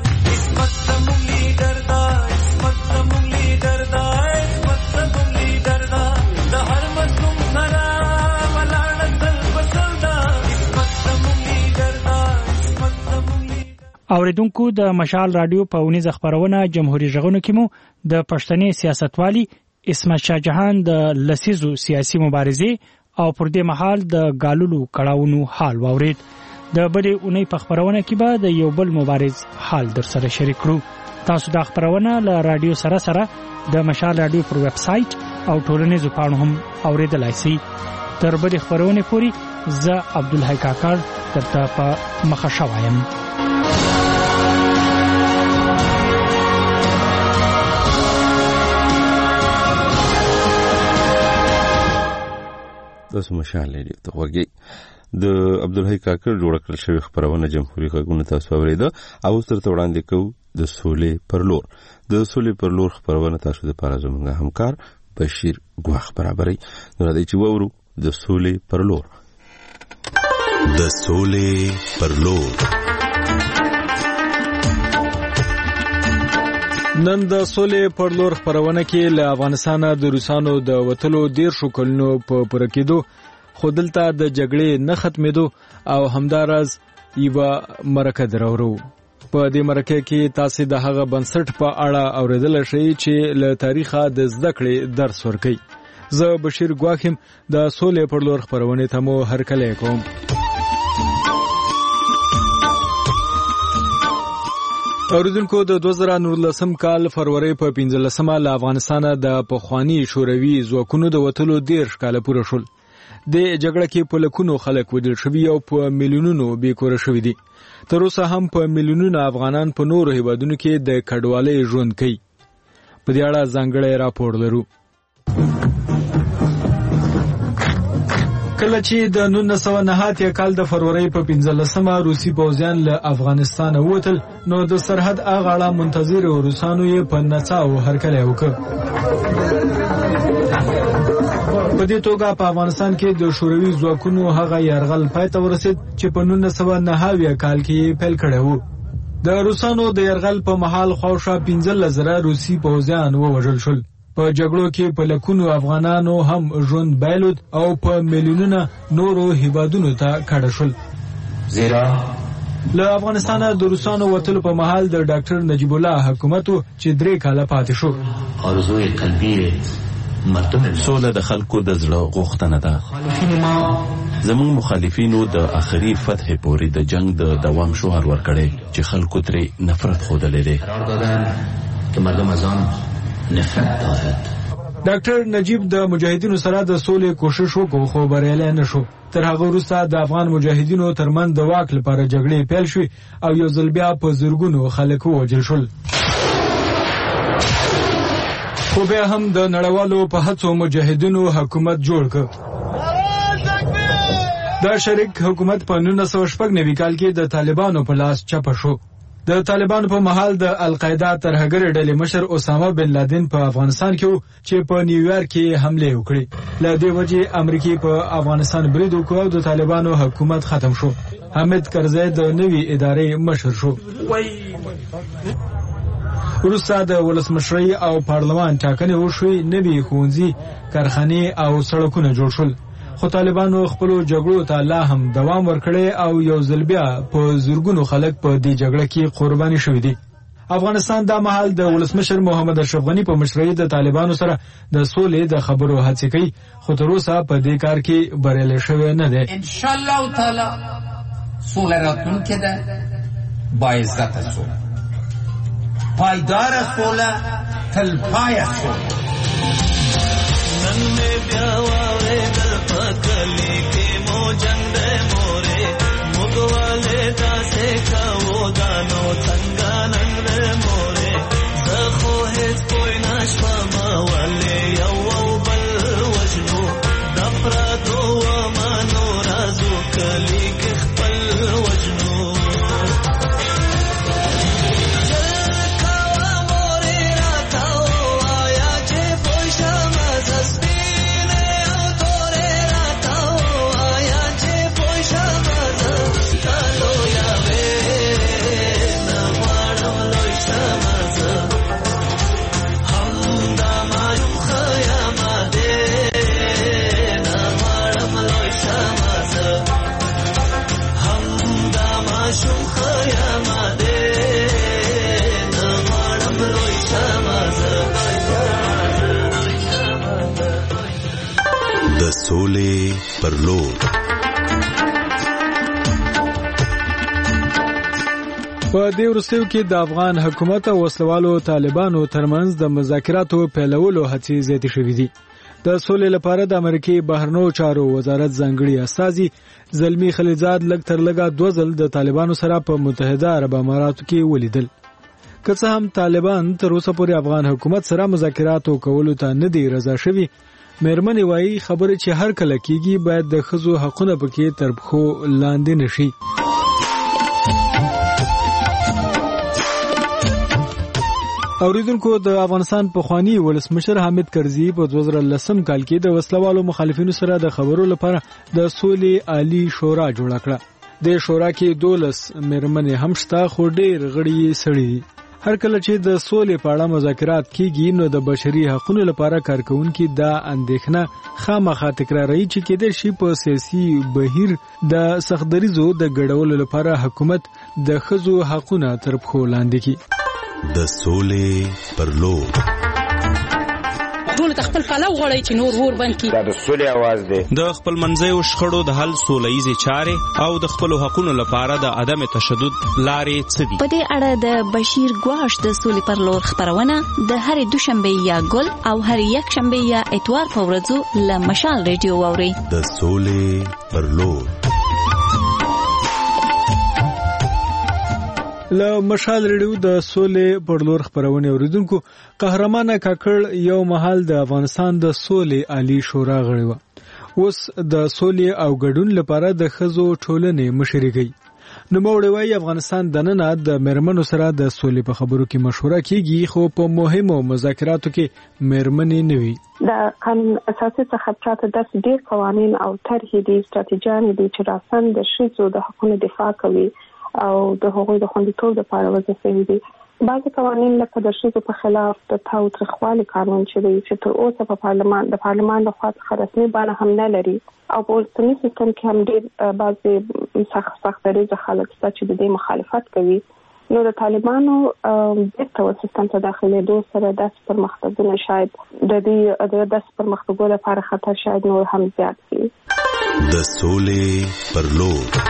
اوریدونکو د مشال رادیو په ونیز خبرونه جمهوریت ژغونو کې مو د پښتني سیاستوالي اسمت شاه جهان د لسیزو سیاسي مبارزې او پر دې مهال د ګالولو کړهونو حال واورید. د بلې اونۍ په خبرونه کې به د یو بل مبارز حال در سره شریک کړو. تاسو د خبرونه له رادیو سره د مشال رادیو پر ویب سټ او ټولنیزو پاڼو هم اوریدلای شئ. تر بلې خبرونه پوری زه عبدالحی کاکړ درته په مخه شوایم. تاسو مشال لري ته وګي د عبدالحی کاکړ جوړ کړل شوی خبرونه جمهوریت غوونه تاسو اوریدو او سترته وړاندې کوو د سولې پر لور. د سولې پر لور خبرونه تاسو د پاره زموږ همکار بشیر ګواخ برابرۍ نو راځي چې وورو د سولې پر لور. د سولې پر لور نن د سولې پر لور خبرونه کې له افغانستان د روسانو د وټلو 13 کلونو په پوره کېدو خودلته د جګړې نه ختمېدو او همدارز یوه مرکه درورو. په دې مرکه کې تاسو د هغه بنسټ په اړه اوریدل شئ چې له تاریخه د زده کړې درس ورکوي. زه بشیر ګواخم د سولې پر لور خبرونه ته مو هرکلی کوم. اوریدونکو د 2019 کال فروری په 15مه له افغانستان د پخوانی شوروي ځواکونو د وټلو 13 کال پوره شول. د جګړه کې په لکونو خلک وژل شوي او په میلیونونو بیکوره شوي دي. تر اوسه هم په میلیونونو افغانان په نورو هیوادونو کې د کډوالۍ ژوند کوي. په دې اړه ځانګړی راپور لرو. کله چې د 1909 کال د فروری په 15مه روسي پوځیان له افغانستان ووتل نو د سرحد اغاړه منتظر روسانو یې په نڅاو هرکلی وکړ. په دې توګه په افغانستان کې د شوروي ځواکونو هغه یرغل پای ته ورسید چې په 1909 کال کې پیل کړی و. د روسانو د یرغل په مهال خواوشا 15,000 روسي پوځیان ووژل شول. په جګړو کې په لکونو افغانانو هم ژوند بایلود او په میلیونونو نورو هیوادونو ته کډه شول. زیرا له افغانستان د روسانو وټلو په مهال د ډاکټر نجیب الله حکومت چې 3 کاله پاتې شو. ارزوی قلبی سوله د خلکو د زړه غوښتنه ده. زموږ مخالفینو د آخري فتح پورې د جنگ د دوام شعار ورکړی چې خلکو ترې نفرت ښودلی دی. ډاکټر نجیب د مجاهدینو سره د سولې کوشش وکړ خو بریالی نه شو. تر هغه وروسته د افغان مجاهدینو ترمنځ د واک لپاره جګړې پیل شوې او یو ځل بیا په زرګونو خلک ووژل شول. خو بیا هم د نړیوالو په هڅو مجاهدینو حکومت جوړ کړ. دا شریک حکومت په 1999 کال کې د طالبانو په لاس چپه شو. د طالبانو په محل د القاعده ترهګر ډلې مشر اسامه بن لادن په افغانستان کې چې په نیویارک کې حمله وکړي. له دې وجې امریکا په افغانستان برید وکړ او د طالبانو حکومت ختم شو. حامد کرزی د نوې ادارې مشر شو. وروسته د ولسمشرۍ او پارلمان ټاکنې وشوې. نوي ښوونځي، کارخانې او سړکونه جوړ شول. خو طالبانو خپل جګړو ته لا هم دوام ورکړي او یو ځل بیا په زورګونو خلک په دې جګړه کې قرباني شوي دي. افغانستان د مهال د ولسمشر محمد اشرف غنی په مشرۍ د طالبانو سره د سولې د خبرو هڅې کوي خو تر اوسه په دې کار کې بریالی شوی نه دی. ان شاء الله تعالی سولې راتلونکې ده با عزت سولې پایدار سولې تلپایه سولې. نن می بیا واره دل پکلی کې مو جنگ مورې مګواله داسې کاو دانو څنګه نن مورې زخو هیڅ کوئی نشوا ما ولې یو بل وجنو دفرا دو ما نور ازو کلی کې خپل وجنو. سولې پر لور. په دې وروستیو کې د افغان حکومت او وسلوالو طالبانو ترمنځ د مذاکراتو پیلولو هڅې زیاتې شوې دي. د سولې لپاره د امریکای بهرنیو چارو وزارت ځانګړي استازي زلمی خلیلزاد لږ تر لږه 2 ځل د طالبانو سره په متحده عرب اماراتو کې ولیدل. که څه هم طالبان تر اوسه پورې افغان حکومت سره مذاکرات کولو ته نه دی رضا شوي، مېرمنې وایي خبرې چې هر کله کیږي باید د ښځو حقونه پکې تر پښو لاندې نشي. اوریدونکو، د افغانستان پخوانی ولسمشر حامد کرزي په 2010 کال کې د وسلوالو مخالفینو سره د خبرو لپاره د سولې عالی شورا جوړه کړه. د شورا کې 12 مېرمنې هم شته، خو ډېر غړي سړي دي. هر کله چې د سولې په اړه مذاکرات کیږي نو د بشري حقوقو لپاره کارکونکو دا اندېښنه خامخا تکراروي چې کېدای شي په سیاسي بهیر د سختدریزو د ګډولو لپاره حکومت د ښځو حقوقو تر پښو لاندې کړي. د سولې پر لور ټول خپل پلو غړي چې نور ور بند کی. دا د سولې आवाज دی. د خپل منځي شخړو د حل سولېزي چارې او د خپل حقوقو لپاره د عدم تشدد لارې څه دي. په دې اړه د بشیر ګواش د سولې پر لور خبرونه د هرې دوشنبه یا ګل او هرې یک شنبه یا اتوار په ورځو له مشال ریډیو واوري. د سولې پر لور له مشال ریډیو د سولې پر لور خبرونه اوریدونکو. قهرمانه کاکړ یو مهال د افغانستان د سولې عالی شورا غړی و. اوس د سولې او ګډون لپاره د ښځو ټولنې مشري کوي. نو موږ وایي افغانستان د نن د مېرمنو سره د سولې په خبرو کې مشوره کوي، خو په مهمو مذاکراتو کې مېرمنې نه وي. د قانون اساسي څخه پراته د ډېر قوانين او طرحې دي، ستراتیژیانې دي چې راسن د ښځو د حقوقو دفاع کوي او د هغوی د خوندیتوب لپاره وظیفه دي. بعضې قوانین لکه د ښځو په خلاف د تاوتریخوالي قانون چې دی چې تر اوسه په د پارلمان لخوا څخه رسمي بڼه هم نه لري او په اوسني سیستم کې هم ډېر بعضې سختدریځه خلک شته چې د دې مخالفت کوي. نو د طالبانو بیرته سیستم ته داخلېدو سره داسې پرمختګونه شاید د داسې پرمختګو لپاره خطر شاید نور هم زیات شي. د سولې پر لور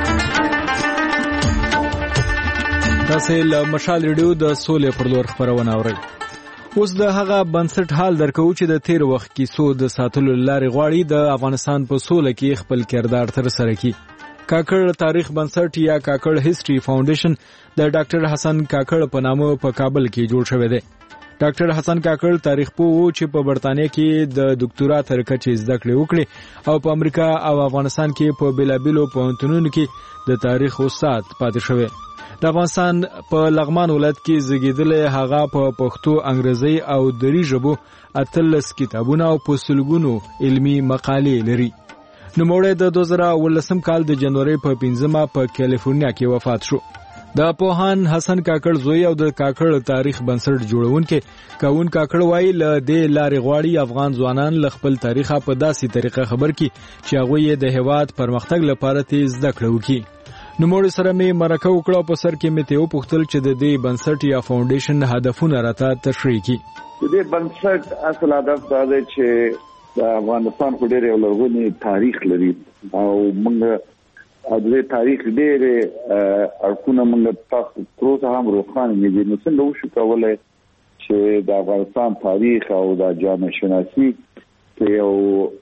تاسو له مشال ریډیو د سولې پر لور خبرونه اورئ. اوس د هغه بنسټ حال درکو چې د تیر وخت کې سو د ساتلو لارې غواړي د افغانستان په سوله کې خپل کردار تر سره کړي. کاکړ تاریخ بنسټ یا کاکړ هیستوري فاونډیشن د ډاکټر حسن کاکړ په نامه په کابل کې جوړ شوی دی. ډاکټر حسن کاکړ تاریخ پوه و چې په برتانیې کې د ډاکټرا تر کچې زده کړې وکړي او په امریکا او افغانستان کې په بیلابیلو پوهنتونونو کې د تاریخ استاد پاتې شوی. د افغانستان په لغمان ولایت کې زیږیدل هغه په پښتو، انګریزي او دری ژبو 18 کتابونه او په سلګونو علمي مقالې لري. نو موړ د 2018 کال د جنوري په 15 په کیلیفورنیا کې وفات شو. د پوهان حسن کاکړ زوی او د کاکړ تاریخ بنسټ جوړونکي کاون کاکړ وایي له دې لارې غواړي افغان ځوانان له خپل تاریخ په داسې طریقه خبر کړي چې هغه د هیواد پرمختګ لپاره تیز زده کړه وکړي. نو موږ سره می مرکه وکړه په سر کې می ته وپوښتل چې د دې بنسټ یا فاونډیشن هدفونه راته تشریح کړي. د دې بنسټ اصل هدف دا دی چې د افغانستان په ډېر لرغونی تاریخ لري او موږ د دې تاریخ ډېر اړخونه موږ تاسو پروسه هم روښانه نه دي. نو څنګه وشو کولای چې د افغانستان تاریخ او د جامعه شناسي په یو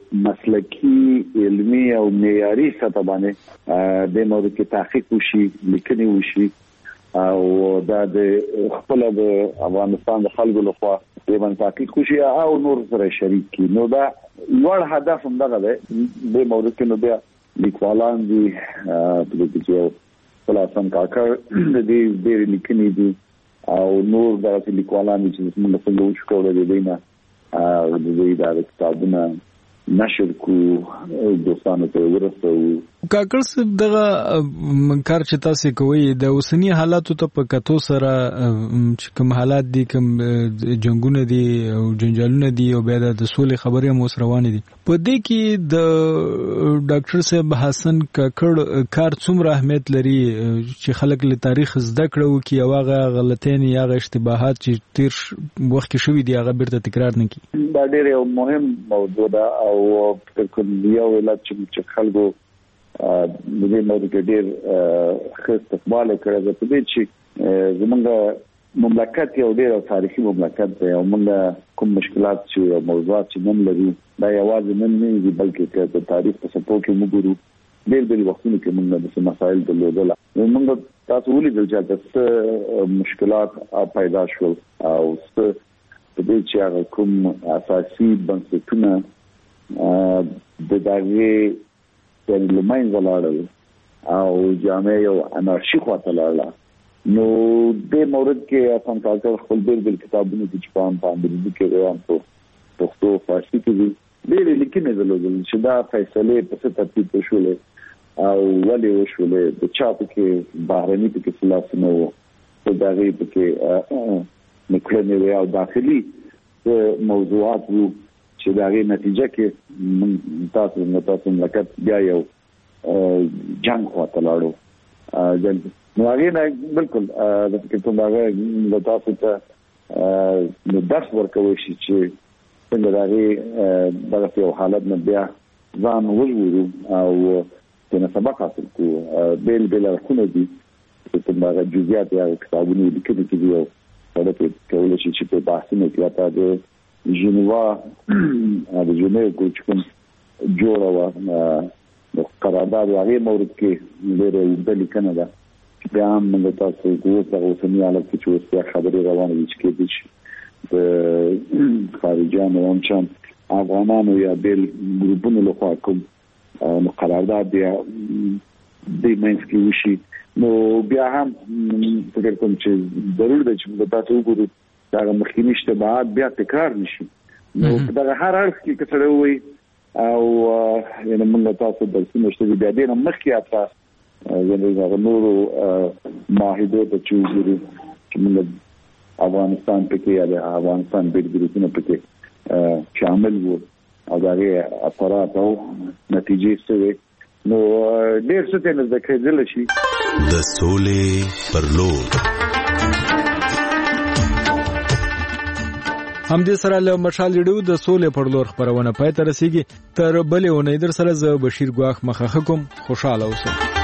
مسلکی علمی او معیاري سطح باندې د موضوع کې تحقیق وشي، لیکنې وشي او دا د خپل د افغانستان د خلکو لخوا د باندې تحقیق وشي او نور سره شریک کی. نو دا لوړ هدف هم دغه دی. د موضوع کې نو بیا لیکوالان دي د دې خلاصون کاکړ د دې ډېر لیکنې دي او نور د لیکوالان چې موږ څنګه وشو کولای دی نه د دې د کتابونو نشر کو دوستانو ته ورسو. کاکړ صاحب دغه کار چې تاسو کوي د اوسنی حالاتو ته په کتو سره چې کوم حالات دي، کوم جنگونه دي او جنجالونه دي او بیا د سولې خبرې هم اوس روانې دي، په دې کې د ډاکټر صاحب حسن کاکړ کار څومره اهمیت لري چې خلک له تاریخ زده کړه وکړي او هغه غلطۍ یا اشتباهات چې تیر وخت کې شوي دي هغه بیرته تکرار نه کړي. دا ډېر یو مهم موضوع ده او یو علت چې خلکو د دې موضوع کې ډېر ښه استقبال کړی دی. په دې چې زمونږ مملکت یو ډېر تاریخي مملکت دی او موږ کوم مشکلات چې او موضوعات چې نن لرو دا یوازې نن نه دي بلکې د تاریخ په څپو کې موږ ګورو بیل وختونو کې موږ د مسایل درلودل. موږ تاسو ولیدل چې د مشکلات پیدا شول او په دې چې هغه کوم اساسي بنسټونه د دغه د لمن ولاړل او جامع او انارشي خواته لاړل. نو د مورد کې افغان کلچر خپل بیل کتابونه چې په انګریزي کې روان په پښتو فارسی کې دي ډېر لیکنې درلودل چې دا فیصله په څه ترتیب وشولې او ولې وشولې د چا په کې بهرني په کې خلاف نه وو په دغه په کې نکړنې او داخلي موضوعات وو چې دغه نتیجه کې تاسو مملکت بیا یو جنگ خواته لاړو. نو هغه نه بالکل د فکر ته هغه د تاسو ته د درس ورکوي چې څنګه دغه یو حالت نه بیا ځان وژغورو او د سبق حاصل کوو. بیل راخونه دي چې هغه جزئیات یا کتابونه لیکلي دي او دا په کولای شي چې په بحثونه کې راته د جنوا د جنوا کوم جوړه و د قرارداد هغه مورد کې ډېر د لیکنه ده بیا هم موږ تاسو کوو اوسنی حالت کې چې اوس خبرې روانې دي چې د خارجيانو هم چې افغانانو یا بیل ګروپونو لخوا کوم قرارداد بیا د منځ کې وشي. نو بیا هم فکر کوم چې ضرور ده چې موږ تاسو وګورو دا مخکینی اشتباهات بیا تکرار نشي. نو دا هر اړخ کې کتره وي او یعنی موږ تاسو د سیمشتي بیا دې مخکې اته یعنی دا نورو معاهدو ته چې وګورو چې موږ افغانستان پکې یا د افغانستان بیل ګروپونه پکې شامل وو او دغه اثرات او نتیجې سره نو ډېر څه ته ذکر دل شي د سولې پر لور. هم دې سره له مشال ریډیو د سولې پر لور خبرونه پای ته رسیدي. تر بلې ونې در سره ز بشیر ګواخ مخه کوم. خوشاله اوسئ.